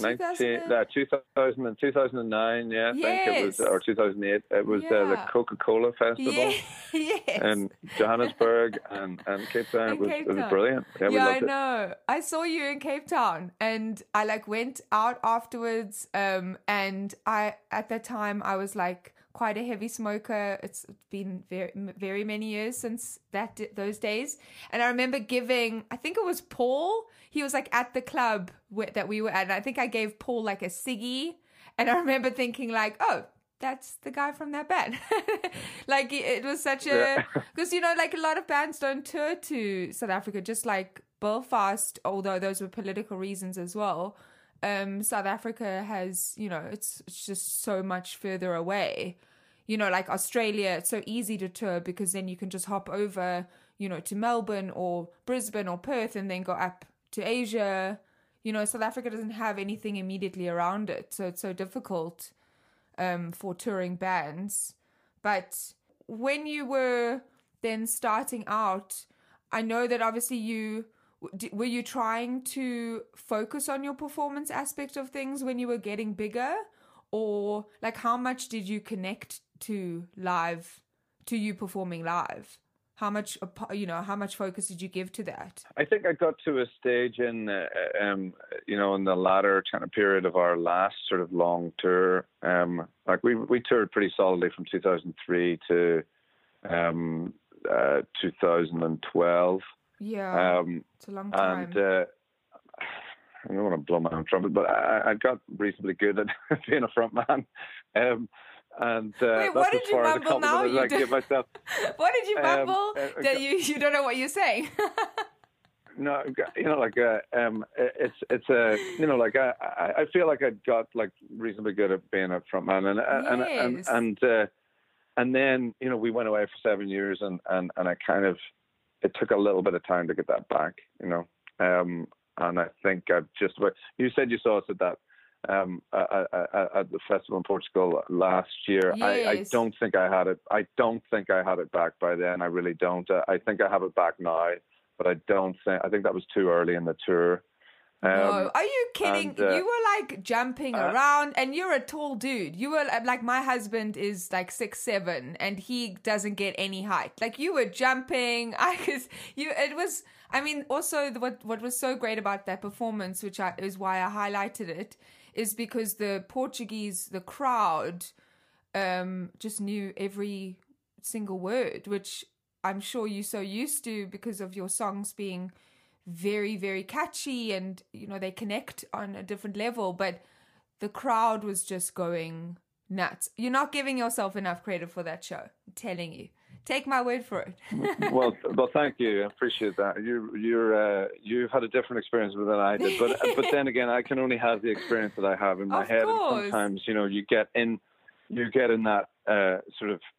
2009, yeah. Yes. I think it was, or 2008. It was the Coca-Cola Festival in Johannesburg and Cape Town. It was brilliant. Yeah, I know. I saw you in Cape Town, and I, like, went out afterwards. And at that time, I was, like, quite a heavy smoker. It's been very, very many years since those days. And I remember giving, I think it was Paul. He was, like, at the club that we were at. And I think I gave Paul, like, a ciggy. And I remember thinking, like, oh, that's the guy from that band. Like, it was such a... Because, you know, like, a lot of bands don't tour to South Africa, just like Belfast, although those were political reasons as well. South Africa has, you know, it's just so much further away. You know, like Australia, it's so easy to tour because then you can just hop over, you know, to Melbourne or Brisbane or Perth and then go up to Asia. You know, South Africa doesn't have anything immediately around it, so it's so difficult for touring bands. But when you were then starting out, I know that obviously were you trying to focus on your performance aspect of things when you were getting bigger? Or like how much did you connect to you performing live? How much focus did you give to that? I think I got to a stage in the latter kind of period of our last sort of long tour. Like we toured pretty solidly from 2003 to 2012. Yeah, it's a long time. And I don't want to blow my own trumpet, but I got reasonably good at being a front man. Wait, what did you mumble now? I give myself. What did you mumble that you don't know what you're saying? No, you know, like it's a, you know, like I feel like I got like reasonably good at being a front man, and then, you know, we went away for 7 years, and I kind of, it took a little bit of time to get that back, you know. And I think I've just, you said you saw us at that at the festival in Portugal last year. Yes. I don't think I had it. I don't think I had it back by then. I really don't. I think I have it back now, but I think that was too early in the tour. No, are you kidding? You were like jumping around, and you're a tall dude. You were like, my husband is like 6'7", and he doesn't get any height. Like, you were jumping. Also what was so great about that performance, which is why I highlighted it, is because the crowd, just knew every single word, which I'm sure you're so used to because of your songs being very, very catchy, and, you know, they connect on a different level, but the crowd was just going nuts. You're not giving yourself enough credit for that show. I'm telling you. Take my word for it. well, thank you. I appreciate that. You had a different experience than I did, but then again, I can only have the experience that I have in my head. Course. And sometimes, you know, you get in that sort of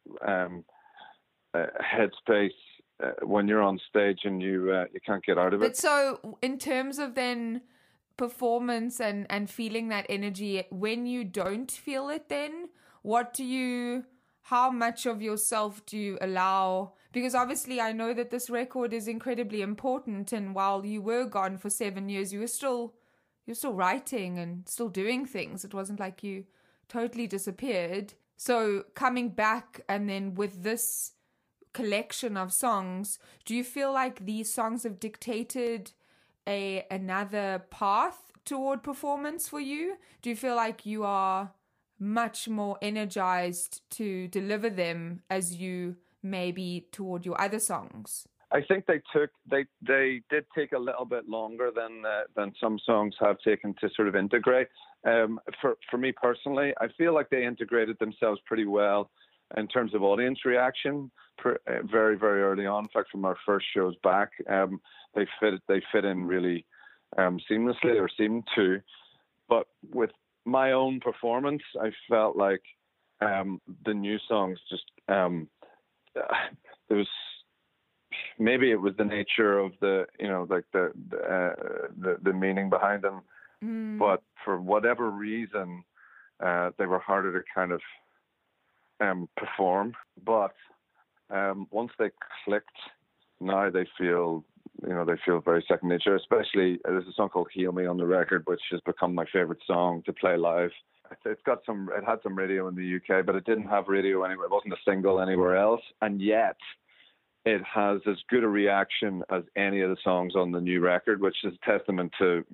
headspace when you're on stage, and you can't get out of it. But so, in terms of then performance and feeling that energy, when you don't feel it, then how much of yourself do you allow? Because obviously I know that this record is incredibly important, and while you were gone for 7 years, you're still writing and still doing things. It wasn't like you totally disappeared. So coming back, and then with this collection of songs, do you feel like these songs have dictated another path toward performance for you? Do you feel like you are much more energized to deliver them as you maybe toward your other songs? I think they did take a little bit longer than some songs have taken to sort of integrate. For me personally, I feel like they integrated themselves pretty well in terms of audience reaction very, very early on. In fact, from our first shows back, they fit in really seamlessly, or seemed to. But with my own performance, I felt like the new songs just there was, maybe it was the nature of the, you know, like the meaning behind them, but for whatever reason, they were harder to kind of perform. But once they clicked, now they feel very second nature. Especially, there's a song called "Heal Me" on the record, which has become my favorite song to play live. It had some radio in the UK, but it didn't have radio anywhere. It wasn't a single anywhere else, and yet it has as good a reaction as any of the songs on the new record, which is a testament to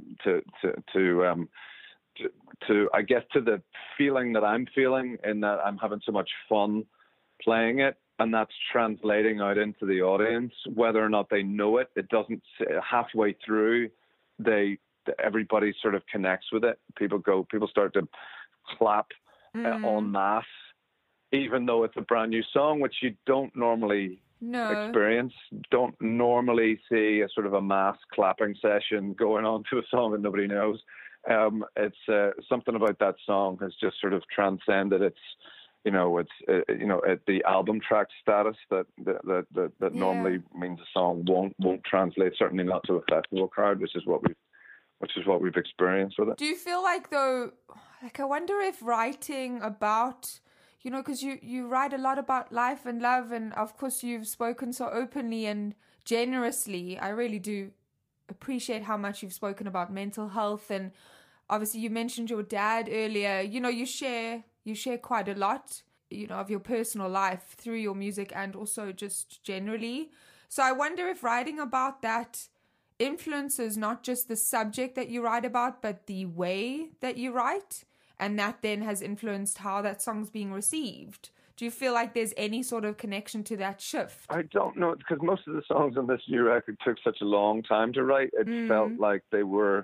I guess to the feeling that I'm feeling, in that I'm having so much fun playing it, and that's translating out into the audience. Whether or not they know it, it doesn't. Halfway through, everybody sort of connects with it. People start to clap en masse even though it's a brand new song, which you don't normally experience. Don't normally see a sort of a mass clapping session going on to a song that nobody knows. It's something about that song has just sort of transcended its, the album track status that normally means a song won't translate, certainly not to a festival crowd, which is what we've experienced with it. Do you feel like, though, I wonder if writing about, because you write a lot about life and love, and of course you've spoken so openly and generously. I really do appreciate how much you've spoken about mental health, and obviously you mentioned your dad earlier. You share quite a lot, of your personal life through your music and also just generally. So I wonder if writing about that influences not just the subject that you write about, but the way that you write, and that then has influenced how that song's being received. Do you feel like there's any sort of connection to that shift? I don't know, because most of the songs on this new record took such a long time to write. It felt like they were.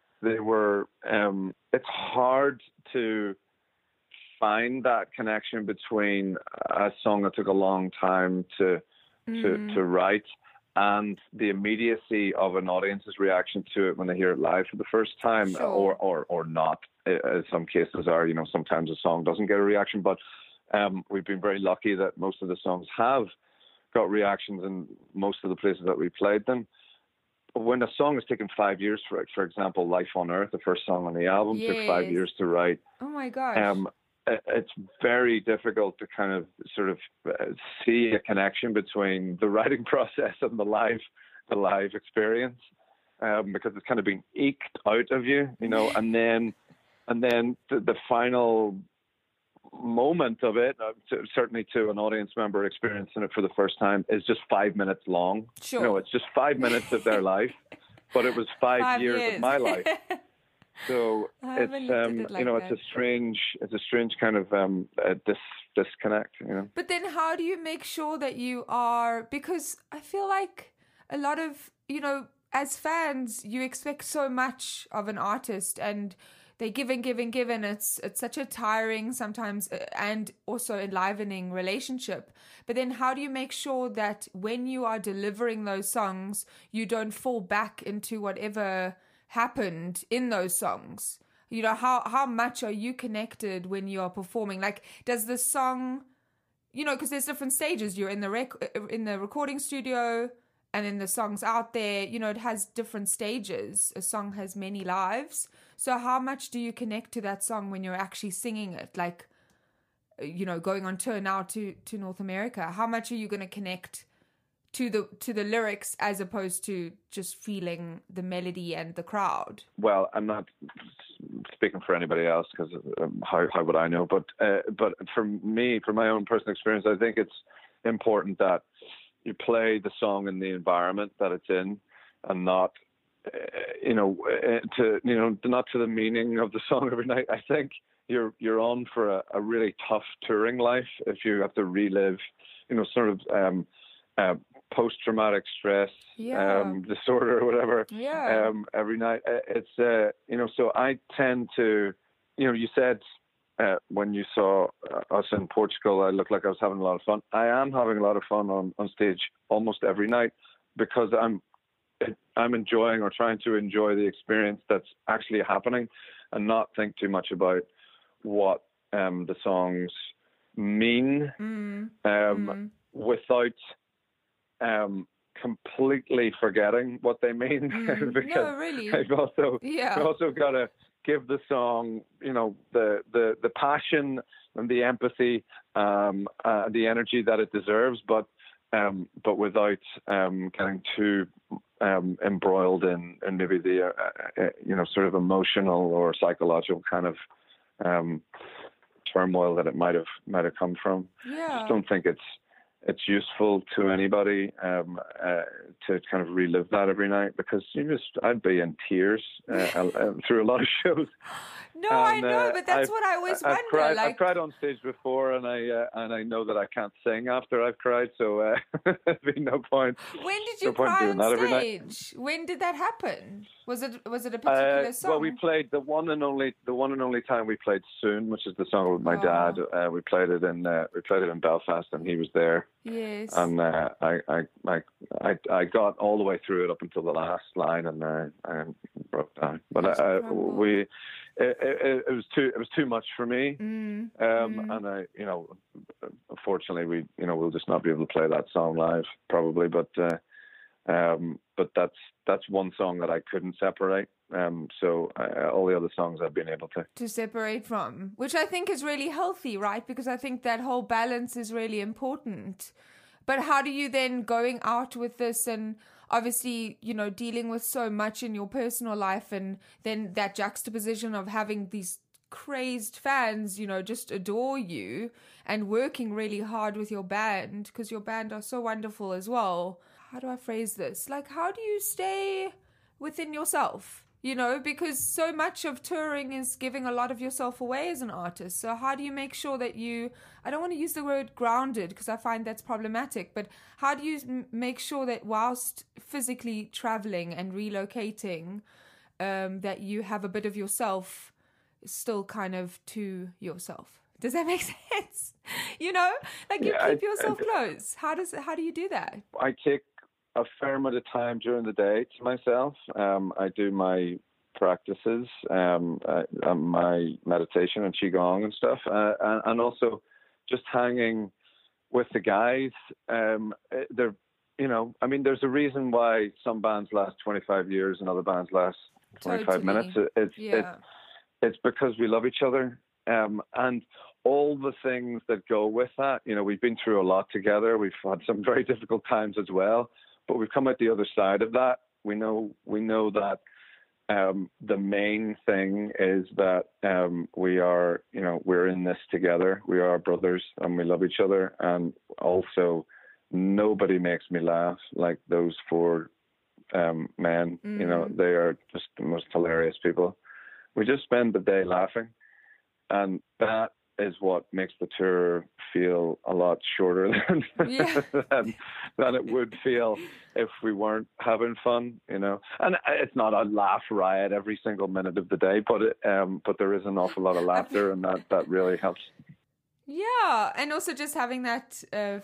It's hard to find that connection between a song that took a long time to write and the immediacy of an audience's reaction to it when they hear it live for the first time, sure. or not. Some cases are, sometimes a song doesn't get a reaction, but we've been very lucky that most of the songs have got reactions in most of the places that we played them. When a song has taken 5 years, for example, Life on Earth, the first song on the album, took 5 years to write. Oh my gosh. It's very difficult to kind of sort of see a connection between the writing process and the live experience, because it's kind of been eked out of you, and then the final moment of it, certainly to an audience member experiencing it for the first time, is just 5 minutes long. Sure. It's just 5 minutes of their life, but it was 5 years of my life. So it's a strange kind of disconnect, But then how do you make sure that you are, because I feel like a lot of, as fans, you expect so much of an artist, and they give and give and give, and it's such a tiring sometimes and also enlivening relationship. But then how do you make sure that when you are delivering those songs, you don't fall back into whatever happened in those songs? How much are you connected when you are performing? Like, does the song, because there's different stages. You're in the recording studio, and then the song's out there. It has different stages. A song has many lives. So how much do you connect to that song when you're actually singing it? Like, going on tour now to North America, how much are you going to connect to the lyrics as opposed to just feeling the melody and the crowd? Well, I'm not speaking for anybody else, because how would I know? But for me, for my own personal experience, I think it's important that you play the song in the environment that it's in, and not not to the meaning of the song every night. I think you're on for a really tough touring life if you have to relive, sort of post-traumatic stress disorder or whatever every night. It's so I tend to, you said when you saw us in Portugal, I looked like I was having a lot of fun. I am having a lot of fun on stage almost every night, because I'm enjoying, or trying to enjoy, the experience that's actually happening, and not think too much about what the songs mean, without completely forgetting what they mean. Because no, really. I've also got to give the song, the passion and the empathy, the energy that it deserves, but without getting too embroiled in maybe the sort of emotional or psychological kind of turmoil that it might have come from. I just don't think it's useful to anybody to kind of relive that every night, because I'd be in tears through a lot of shows. No, I know, but that's what I always wonder. I've cried on stage before, and I know that I can't sing after I've cried, so there's been no point. When did you cry on stage? When did that happen? Was it a particular song? Well, we played the one and only time we played Soon, which is the song with my dad. We played it in Belfast, and he was there. Yes. And I got all the way through it up until the last line, and I broke down. But it was too much for me. And unfortunately we'll just not be able to play that song live probably. But that's one song that I couldn't separate. So all the other songs I've been able to separate from, which I think is really healthy, right? Because I think that whole balance is really important. But how do you then going out with this and obviously, dealing with so much in your personal life and then that juxtaposition of having these crazed fans, just adore you and working really hard with your band because your band are so wonderful as well. How do I phrase this? Like, how do you stay within yourself? Because so much of touring is giving a lot of yourself away as an artist. So how do you make sure that I don't want to use the word grounded because I find that's problematic, but how do you make sure that whilst physically traveling and relocating, that you have a bit of yourself still kind of to yourself? Does that make sense? You keep yourself close. How do you do that? I take a fair amount of time during the day to myself. I do my practices, my meditation and qigong and stuff, and also just hanging with the guys. There's a reason why some bands last 25 years and other bands last 25 minutes. It's because we love each other, and all the things that go with that. We've been through a lot together. We've had some very difficult times as well. But we've come out the other side of that. We know that the main thing is that we're in this together. We are brothers and we love each other. And also, nobody makes me laugh like those four men. They are just the most hilarious people. We just spend the day laughing, and that is what makes the tour feel a lot shorter than it would feel if we weren't having fun, And it's not a laugh riot every single minute of the day, but there is an awful lot of laughter, and that really helps. Yeah, and also just having that,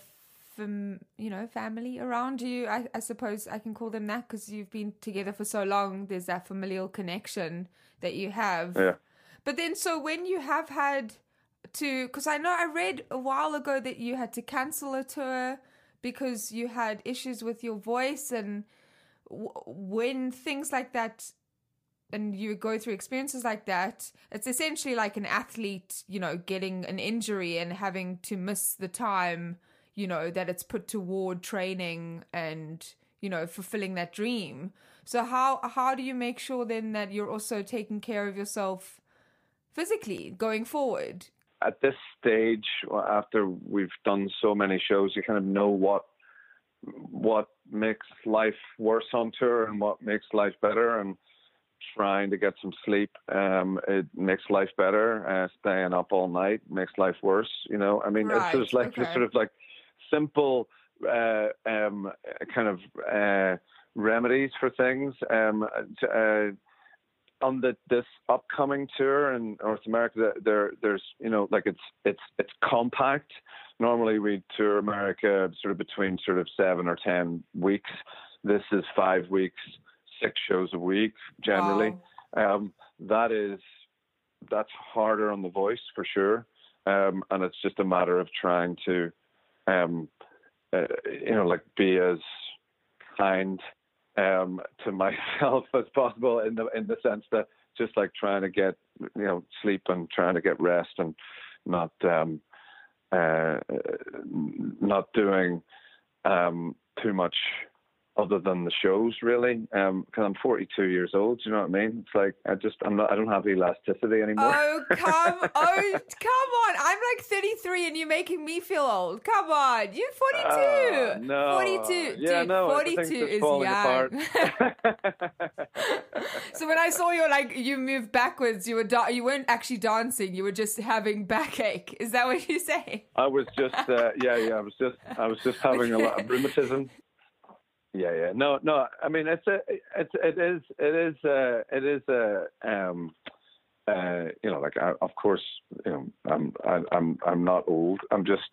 family around you. I suppose I can call them that because you've been together for so long. There's that familial connection that you have. Yeah. But then, so when you have had because I know I read a while ago that you had to cancel a tour because you had issues with your voice, and when things like that and you go through experiences like that, it's essentially like an athlete, getting an injury and having to miss the time, that it's put toward training and, fulfilling that dream. So how do you make sure then that you're also taking care of yourself physically going forward? At this stage, after we've done so many shows, you kind of know what makes life worse on tour and what makes life better. And trying to get some sleep, it makes life better. Staying up all night makes life worse. Right. It's sort of like simple kind of remedies for things. On this upcoming tour in North America, there's it's compact. Normally we tour America sort of between 7 or 10 weeks. This is 5 weeks, 6 shows a week generally. Wow. That's harder on the voice for sure, and it's just a matter of trying to be as kind to myself as possible in the sense that just like trying to get sleep and trying to get rest and not doing too much other than the shows, really, because I'm 42 years old. Do you know what I mean? It's like I don't have elasticity anymore. Oh come on! I'm like 33, and you're making me feel old. Come on, you're 42. No, 42. Yeah, dude, no, 42 is falling young. apart. So when I saw you moved backwards, you weren't actually dancing. You were just having backache. Is that what you say? I was just I was just having a lot of rheumatism. Yeah. No. I mean, it is. Like of course, I'm not old. I'm just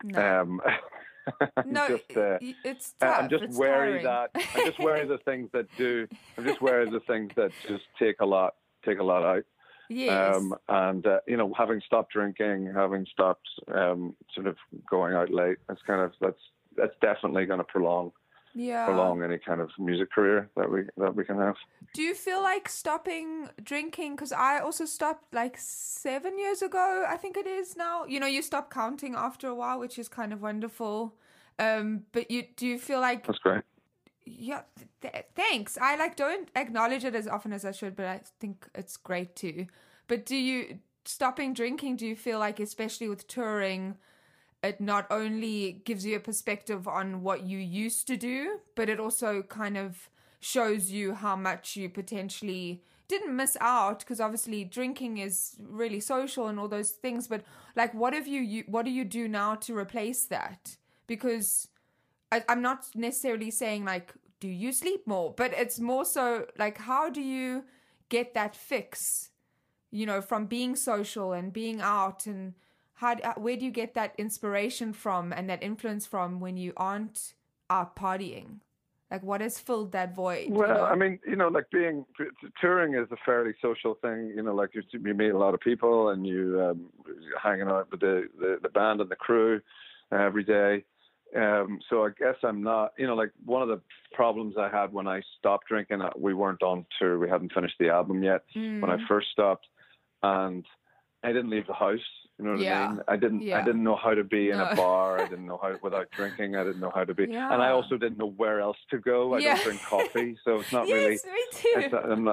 it's tough. I'm just wary that I'm just wary of the things that do. I'm just wary of the things that just take a lot out. Yes. Having stopped drinking, having stopped sort of going out late, that's definitely going to prolong any kind of music career that we can have. Do you feel like stopping drinking? Because I also stopped like 7 years ago, I think it is now. You stop counting after a while, which is kind of wonderful. But do you feel like... That's great. Yeah, thanks. I don't acknowledge it as often as I should, but I think it's great too. But stopping drinking, do you feel like, especially with touring, it not only gives you a perspective on what you used to do, but it also kind of shows you how much you potentially didn't miss out? Because obviously drinking is really social and all those things, but like what do you do now to replace that? Because I'm not necessarily saying like, do you sleep more? But it's more so like, how do you get that fix, from being social and being out, and where do you get that inspiration from and that influence from when you aren't out partying? Like, what has filled that void? Well, I mean, like touring is a fairly social thing. Like you meet a lot of people and you hanging out with the band and the crew every day. So I guess I'm not, like one of the problems I had when I stopped drinking, we weren't on tour. We hadn't finished the album yet when I first stopped, and I didn't leave the house. You know what I mean? I didn't know how to be in a bar. I didn't know how, without drinking. I didn't know how to be, and I also didn't know where else to go. I don't drink coffee, so it's not really. Yes, me too.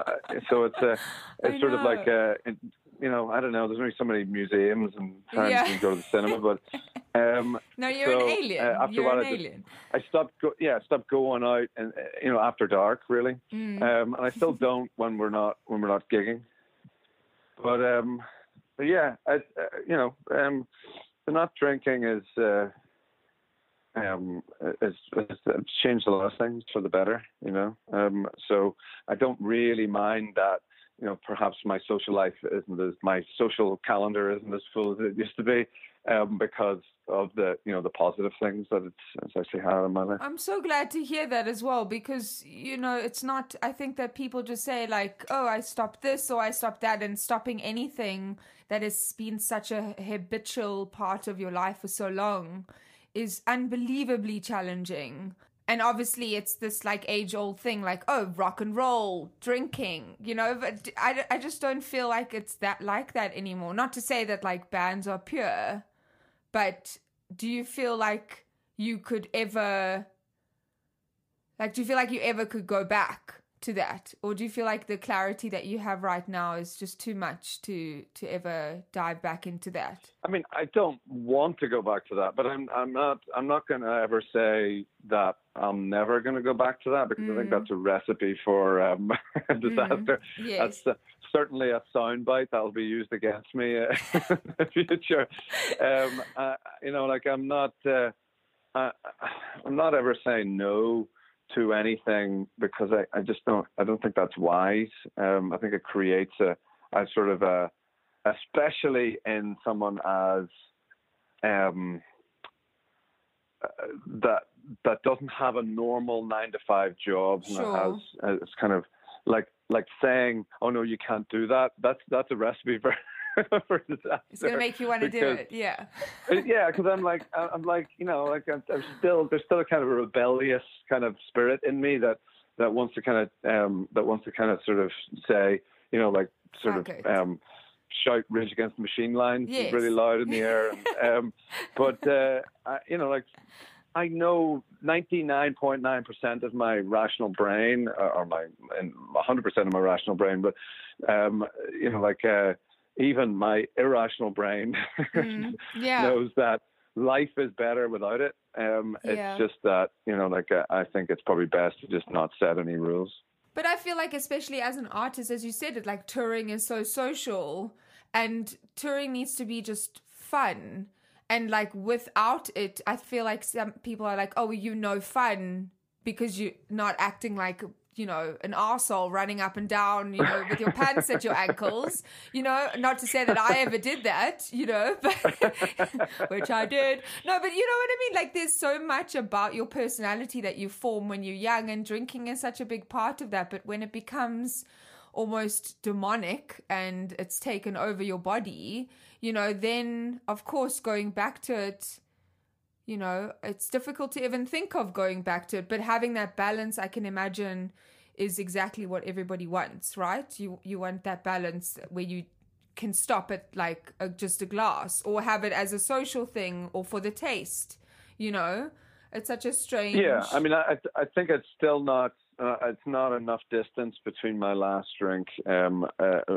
It's sort of like I don't know. There's only so many museums and times you can go to the cinema, but no, you're an alien. You're an alien. I stopped going out and after dark really, and I still don't when we're not gigging, but yeah, the not drinking is it's changed a lot of things for the better, so I don't really mind that. Perhaps my social calendar isn't as full as it used to be, because of the positive things that it's actually had in my life. I'm so glad to hear that as well, because it's not. I think that people just say like, "Oh, I stopped this or I stopped that," and stopping anything that has been such a habitual part of your life for so long is unbelievably challenging. And obviously it's this like age-old thing, like, oh, rock and roll, drinking, but I just don't feel like it's that anymore. Not to say that like bands are pure, but do you feel like you could ever, do you feel like you ever could go back to that? Or do you feel like the clarity that you have right now is just too much to ever dive back into that? I mean, I don't want to go back to that, but I'm not going to ever say that I'm never going to go back to that, because I think that's a recipe for disaster. Yes. That's certainly a soundbite that will be used against me in the future. I'm not ever saying no to anything, because I don't think that's wise. I think it creates a sort of especially in someone as that doesn't have a normal 9-to-5 job, and it's kind of like saying, oh no, you can't do that. That's a recipe for disaster. It's going to make you want to do it. Yeah. Yeah, because I'm still, there's still a kind of a rebellious kind of spirit in me that wants to kind of sort of say, shout Rage Against the Machine lines really loud in the air. But I know 99.9% of my rational brain, or 100% of my rational brain, but even my irrational brain knows that life is better without it. It's just that, I think it's probably best to just not set any rules. But I feel like, especially as an artist, as you said, it like touring is so social, and touring needs to be just fun. And like without it, I feel like some people are like, oh, fun because you're not acting like, an arsehole running up and down, with your pants at your ankles, not to say that I ever did that, but, which I did. No, but you know what I mean? Like there's so much about your personality that you form when you're young, and drinking is such a big part of that. But when it becomes almost demonic and it's taken over your body, then of course going back to it, it's difficult to even think of going back to it. But having that balance, I can imagine, is exactly what everybody wants, right? You want that balance where you can stop at like just a glass, or have it as a social thing, or for the taste, It's such a strange... Yeah, I mean, I think it's still not... it's not enough distance between my last drink and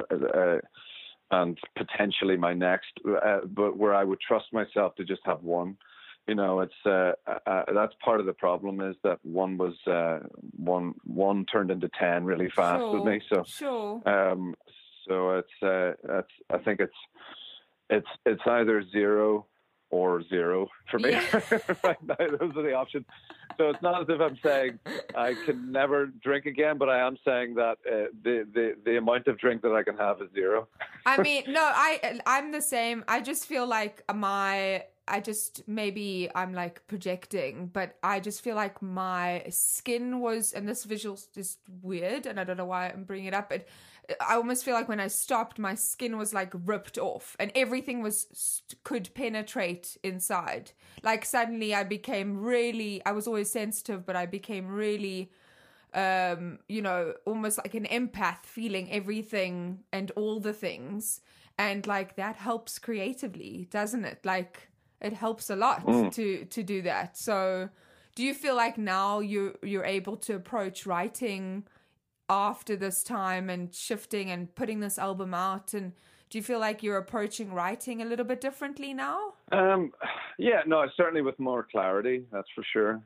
potentially my next, but where I would trust myself to just have one. It's that's part of the problem, is that one turned into 10 really fast with me. So so I think it's either 0 or 0 for me. Right now, those are the options. So it's not as if I'm saying I can never drink again, but I am saying that the amount of drink that I can have is 0. I mean, no, I'm the same. I just feel like maybe I'm like projecting, but I just feel like my skin was, and this visual's just weird, and I don't know why I'm bringing it up, but I almost feel like when I stopped, my skin was like ripped off, and everything could penetrate inside. Like suddenly I was always sensitive, but I became really, almost like an empath, feeling everything and all the things. And like that helps creatively, doesn't it? Like it helps a lot to do that. So do you feel like now you're able to approach writing after this time and shifting and putting this album out? And do you feel like you're approaching writing a little bit differently now? Yeah, no, certainly with more clarity, that's for sure.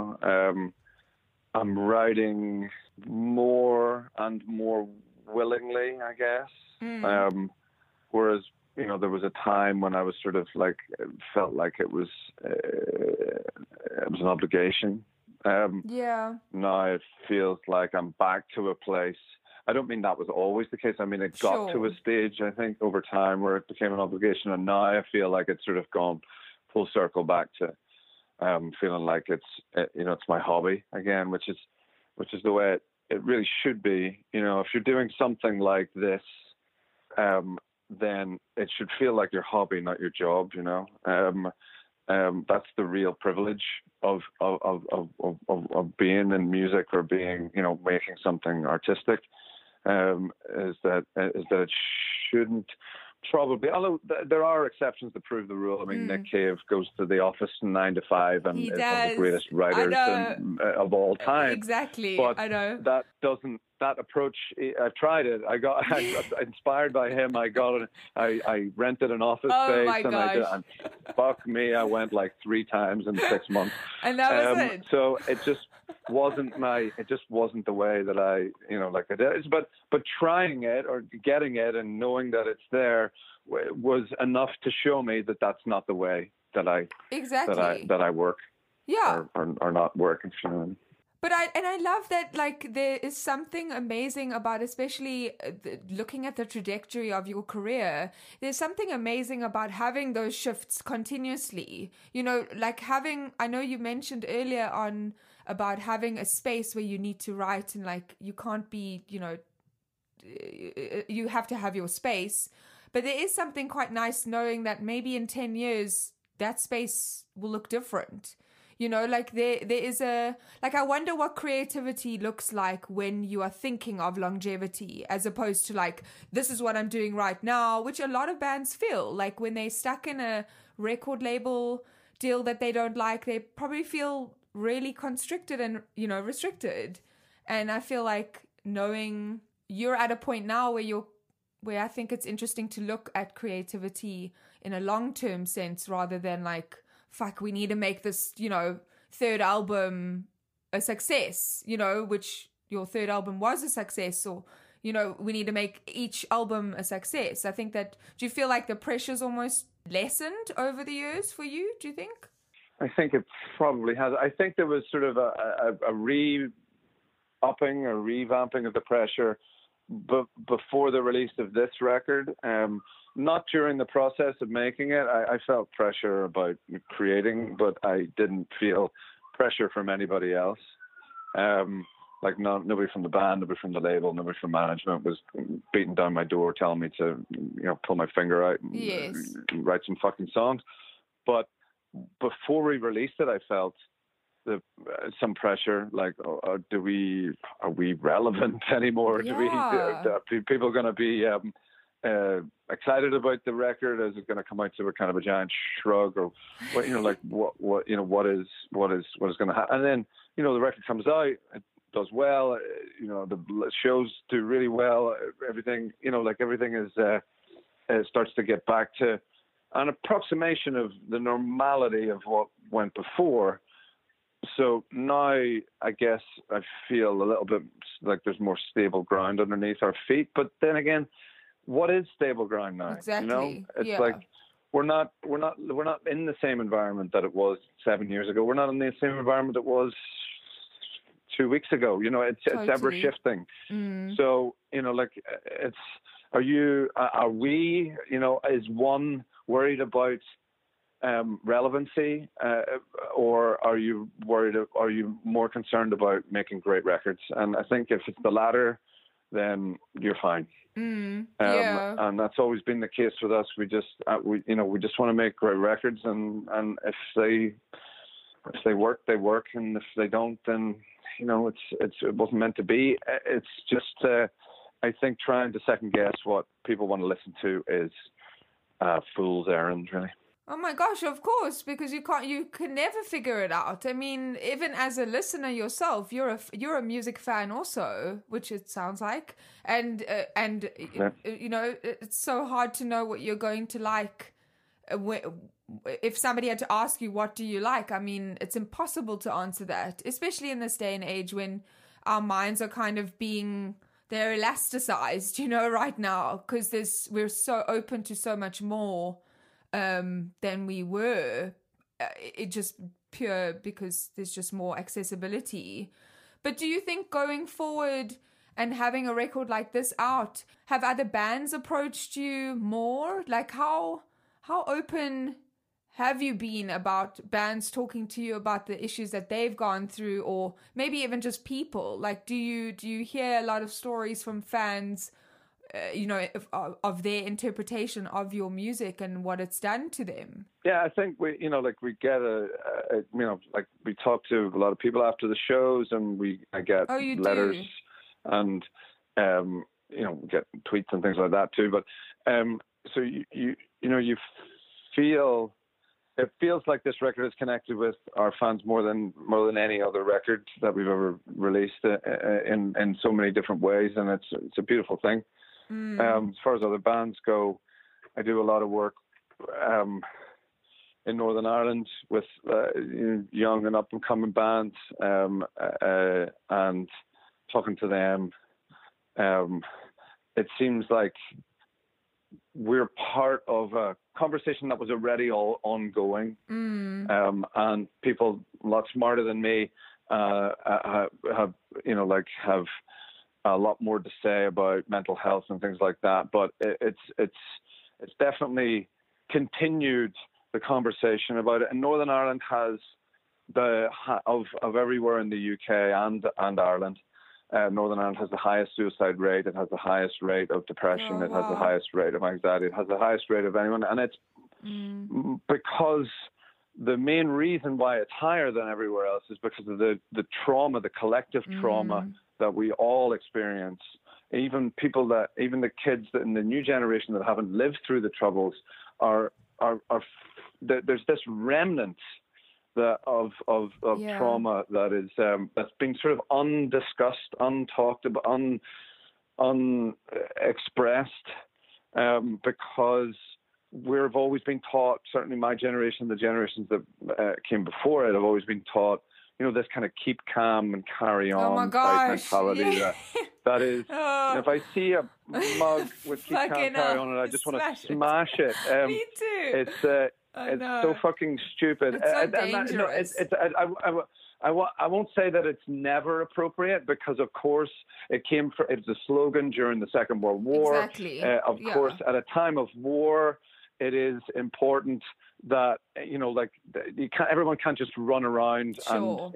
I'm writing more and more willingly, I guess. Whereas, there was a time when I was sort of like, felt like it was an obligation. Now it feels like I'm back to a place. I don't mean that was always the case. I mean, it got to a stage, I think, over time where it became an obligation. And now I feel like it's sort of gone full circle back to feeling like it's my hobby again, which is the way it really should be. If you're doing something like this, then it should feel like your hobby, not your job. That's the real privilege of being in music, or being, making something artistic. Is that it shouldn't probably, although there are exceptions to prove the rule. I mean, Nick Cave goes to the office 9 to 5 and is one of the greatest writers of all time. Exactly, but I know. That approach, I've tried it. I got inspired by him. I rented an office space. My gosh. And fuck me, I went like 3 times in 6 months. And that was it. So it just wasn't the way that I did. But trying it or getting it and knowing that it's there was enough to show me that that's not the way that I work. Yeah. Or not work, if you know what I mean. But I love that, like, there is something amazing about, especially looking at the trajectory of your career, there's something amazing about having those shifts continuously. Like I know you mentioned earlier on about having a space where you need to write, and like you can't be, you have to have your space. But there is something quite nice knowing that maybe in 10 years, that space will look different. Like there is I wonder what creativity looks like when you are thinking of longevity, as opposed to like, this is what I'm doing right now, which a lot of bands feel like when they're stuck in a record label deal that they don't like, they probably feel really constricted and, you know, restricted. And I feel like knowing you're at a point now where I think it's interesting to look at creativity in a long-term sense rather than like, fuck, we need to make this, you know, third album a success, you know, which your third album was a success, or, you know, we need to make each album a success. I think that, do you feel like the pressure's almost lessened over the years for you, do you think? I think it probably has. I think there was sort of a re-upping or revamping of the pressure before the release of this record. Not during the process of making it. I felt pressure about creating, but I didn't feel pressure from anybody else. Like nobody from the band, nobody from the label, nobody from management was beating down my door telling me to, you know, pull my finger out and write some fucking songs. But before we released it, I felt some pressure, like, are we relevant anymore? Yeah. Are people going to be excited about the record? Is it going to come out to a kind of a giant shrug, or what? You know, like what you know, what is going to happen? And then, you know, the record comes out, it does well. You know, the shows do really well. Everything, you know, like everything is starts to get back to an approximation of the normality of what went before. So now I guess I feel a little bit like there's more stable ground underneath our feet. But then again, what is stable ground now? Exactly. You know, it's like we're not in the same environment that it was 7 years ago. We're not in the same environment it was 2 weeks ago. You know, it's ever shifting. So, you know, like are we, you know, is one worried about relevancy, or are you more concerned about making great records? And I think if it's the latter, then you're fine. And that's always been the case with us. We just we just want to make great records, and if they work, they work, and if they don't, then, you know, it wasn't meant to be. It's just I think trying to second guess what people want to listen to is a fool's errand, really. Oh my gosh, of course, because you can never figure it out. I mean, even as a listener yourself, you're a music fan also, which it sounds like, and you know, it's so hard to know what you're going to like. If somebody had to ask you, what do you like? I mean, it's impossible to answer that, especially in this day and age when our minds are kind of they're elasticized, you know, right now, because we're so open to so much more than we were. It just pure because there's just more accessibility. But do you think going forward and having a record like this out, have other bands approached you more? Like how open have you been about bands talking to you about the issues that they've gone through, or maybe even just people? Like, do you hear a lot of stories from fans, you know, of their interpretation of your music and what it's done to them? Yeah, I think we get you know, like we talk to a lot of people after the shows, and I get letters do? And you know, get tweets and things like that too. But so you know, you feel. It feels like this record is connected with our fans more than any other record that we've ever released in so many different ways, and it's a beautiful thing. As far as other bands go, I do a lot of work in Northern Ireland with young and up and coming bands, and talking to them. It seems like we're part of a conversation that was already all ongoing, and people a lot smarter than me have a lot more to say about mental health and things like that. But it's definitely continued the conversation about it. And Northern Ireland has of everywhere in the UK and Ireland. Northern Ireland has the highest suicide rate. It has the highest rate of depression. It has the highest rate of anxiety. It has the highest rate of anyone. And it's because the main reason why it's higher than everywhere else is because of the trauma, the collective trauma that we all experience. Even the kids that in the new generation that haven't lived through the troubles are there's this remnant of trauma that is that's being sort of undiscussed, untalked about, unexpressed, because we've always been taught, certainly my generation, the generations that came before it, have always been taught, this kind of keep calm and carry on type mentality. Yeah. That is, if I see a mug with keep calm, carry on, and I just want to smash it. Me too. It's so fucking stupid. It's so dangerous. I won't say that it's never appropriate, because of course it's a slogan during the Second World War. Exactly. Of course, at a time of war, it is important that everyone can't just run around and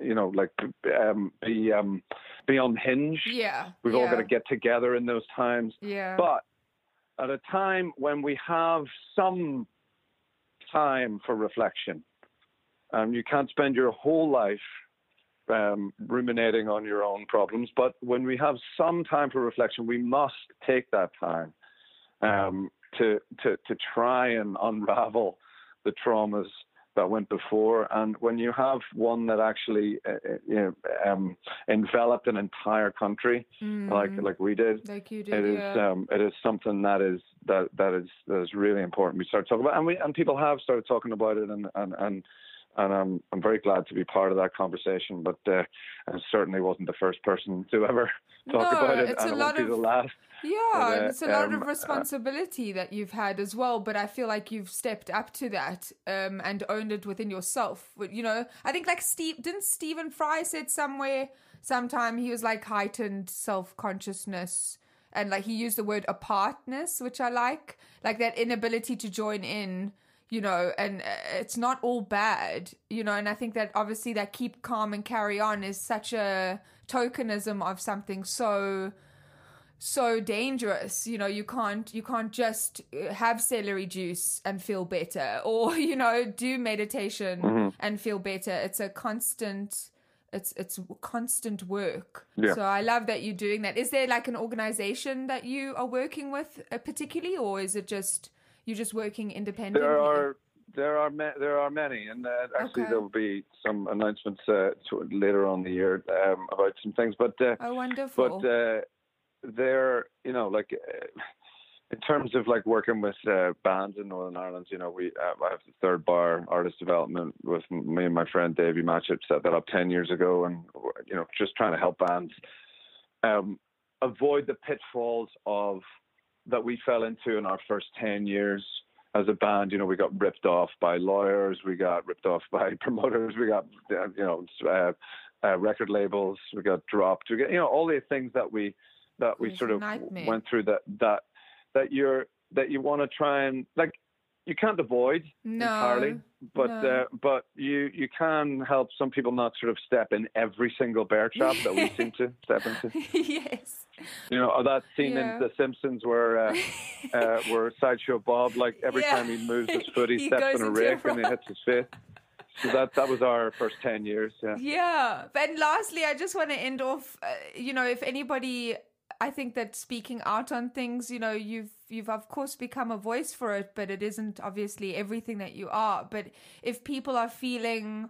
be unhinged. Yeah. We've all got to get together in those times. Yeah. But at a time when we have some time for reflection, you can't spend your whole life ruminating on your own problems, but when we have some time for reflection, we must take that time to try and unravel the traumas that went before. And when you have one that actually enveloped an entire country, like we did, like you did, it is something that is really important. We start talking about, and people have started talking about it, and I'm very glad to be part of that conversation. But I certainly wasn't the first person to ever talk about it, and it won't be the last. Yeah, it's a lot of responsibility that you've had as well, but I feel like you've stepped up to that and owned it within yourself. I think didn't Stephen Fry said sometime he was like heightened self-consciousness, and like he used the word apartness, which I like that inability to join in, and it's not all bad, and I think that obviously that keep calm and carry on is such a tokenism of something so dangerous. You can't just have celery juice and feel better, or do meditation and feel better. It's a constant work. So I love that you're doing that. Is there like an organization that you are working with particularly, or is it just you're just working independently? There are many, and actually there will be some announcements later on in the year about some things. But wonderful. But they're in terms of like working with bands in Northern Ireland, I have the Third Bar Artist Development with me and my friend Davey Matchett, set that up 10 years ago, and just trying to help bands avoid the pitfalls that we fell into in our first 10 years as a band. We got ripped off by lawyers, we got ripped off by promoters, we got record labels, we got dropped, we got all the things that we sort of went through that you want to try and, like, you can't avoid entirely, but you can help some people not sort of step in every single bear trap that we seem to step into. Yes. That scene in The Simpsons where Sideshow Bob, like every time he moves his foot, he steps on a rake and it hits his face. So that was our first 10 years. Yeah. But lastly, I just want to end off, if anybody, I think that speaking out on things, you've of course become a voice for it, but it isn't obviously everything that you are. But if people are feeling,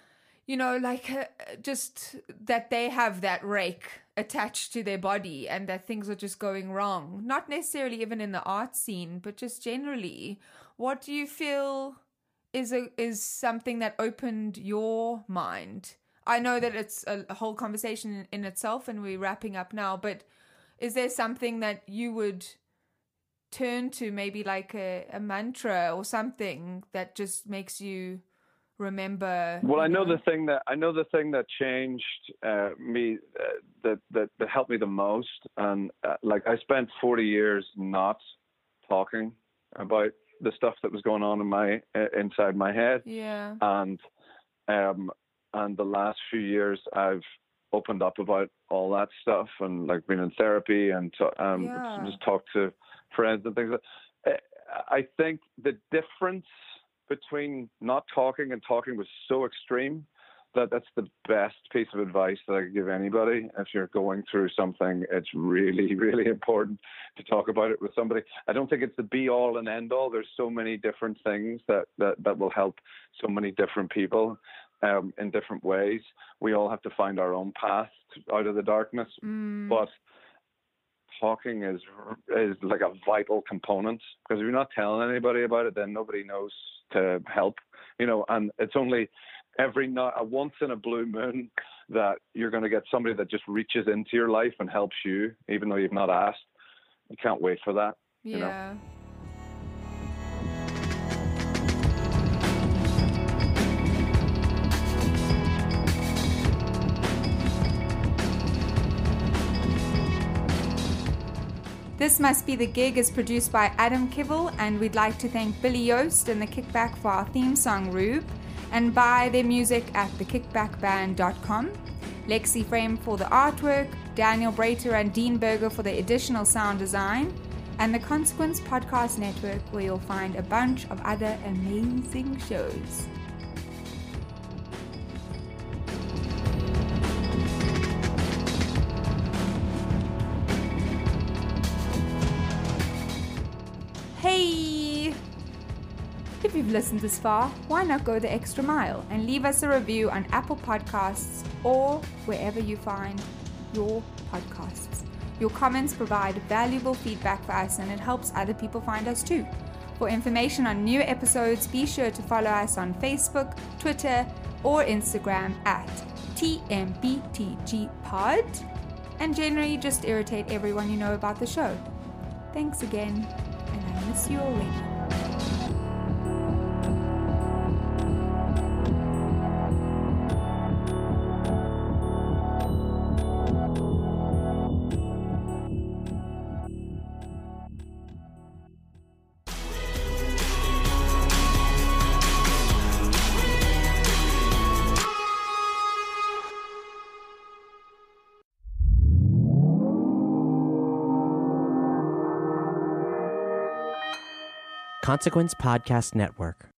just that they have that rake attached to their body and that things are just going wrong, not necessarily even in the art scene, but just generally, what do you feel is something that opened your mind? I know that it's a whole conversation in itself and we're wrapping up now, but is there something that you would turn to, maybe like a mantra or something that just makes you remember? Well, I know the thing that changed me, that helped me the most, and I spent 40 years not talking about the stuff that was going on in inside my head. Yeah. And the last few years I've opened up about all that stuff, and like been in therapy and just talked to friends and things. I think the difference between not talking and talking was so extreme that's the best piece of advice that I could give anybody. If you're going through something, it's really, really important to talk about it with somebody. I don't think it's the be all and end all. There's so many different things that will help so many different people in different ways. We all have to find our own path out of the darkness, but talking is like a vital component, because if you're not telling anybody about it, then nobody knows to help, and it's only once in a blue moon that you're going to get somebody that just reaches into your life and helps you, even though you've not asked. You can't wait for that. Yeah. This Must Be the Gig is produced by Adam Kibble, and we'd like to thank Billy Yost and The Kickback for our theme song, Rube, and buy their music at thekickbackband.com. Lexi Frame for the artwork, Daniel Brater and Dean Berger for the additional sound design, and the Consequence Podcast Network, where you'll find a bunch of other amazing shows. Hey! If you've listened this far, why not go the extra mile and leave us a review on Apple Podcasts or wherever you find your podcasts. Your comments provide valuable feedback for us, and it helps other people find us too. For information on new episodes, be sure to follow us on Facebook, Twitter, or Instagram at TMBTGPod, and generally just irritate everyone you know about the show. Thanks again, and I miss you already. Consequence Podcast Network.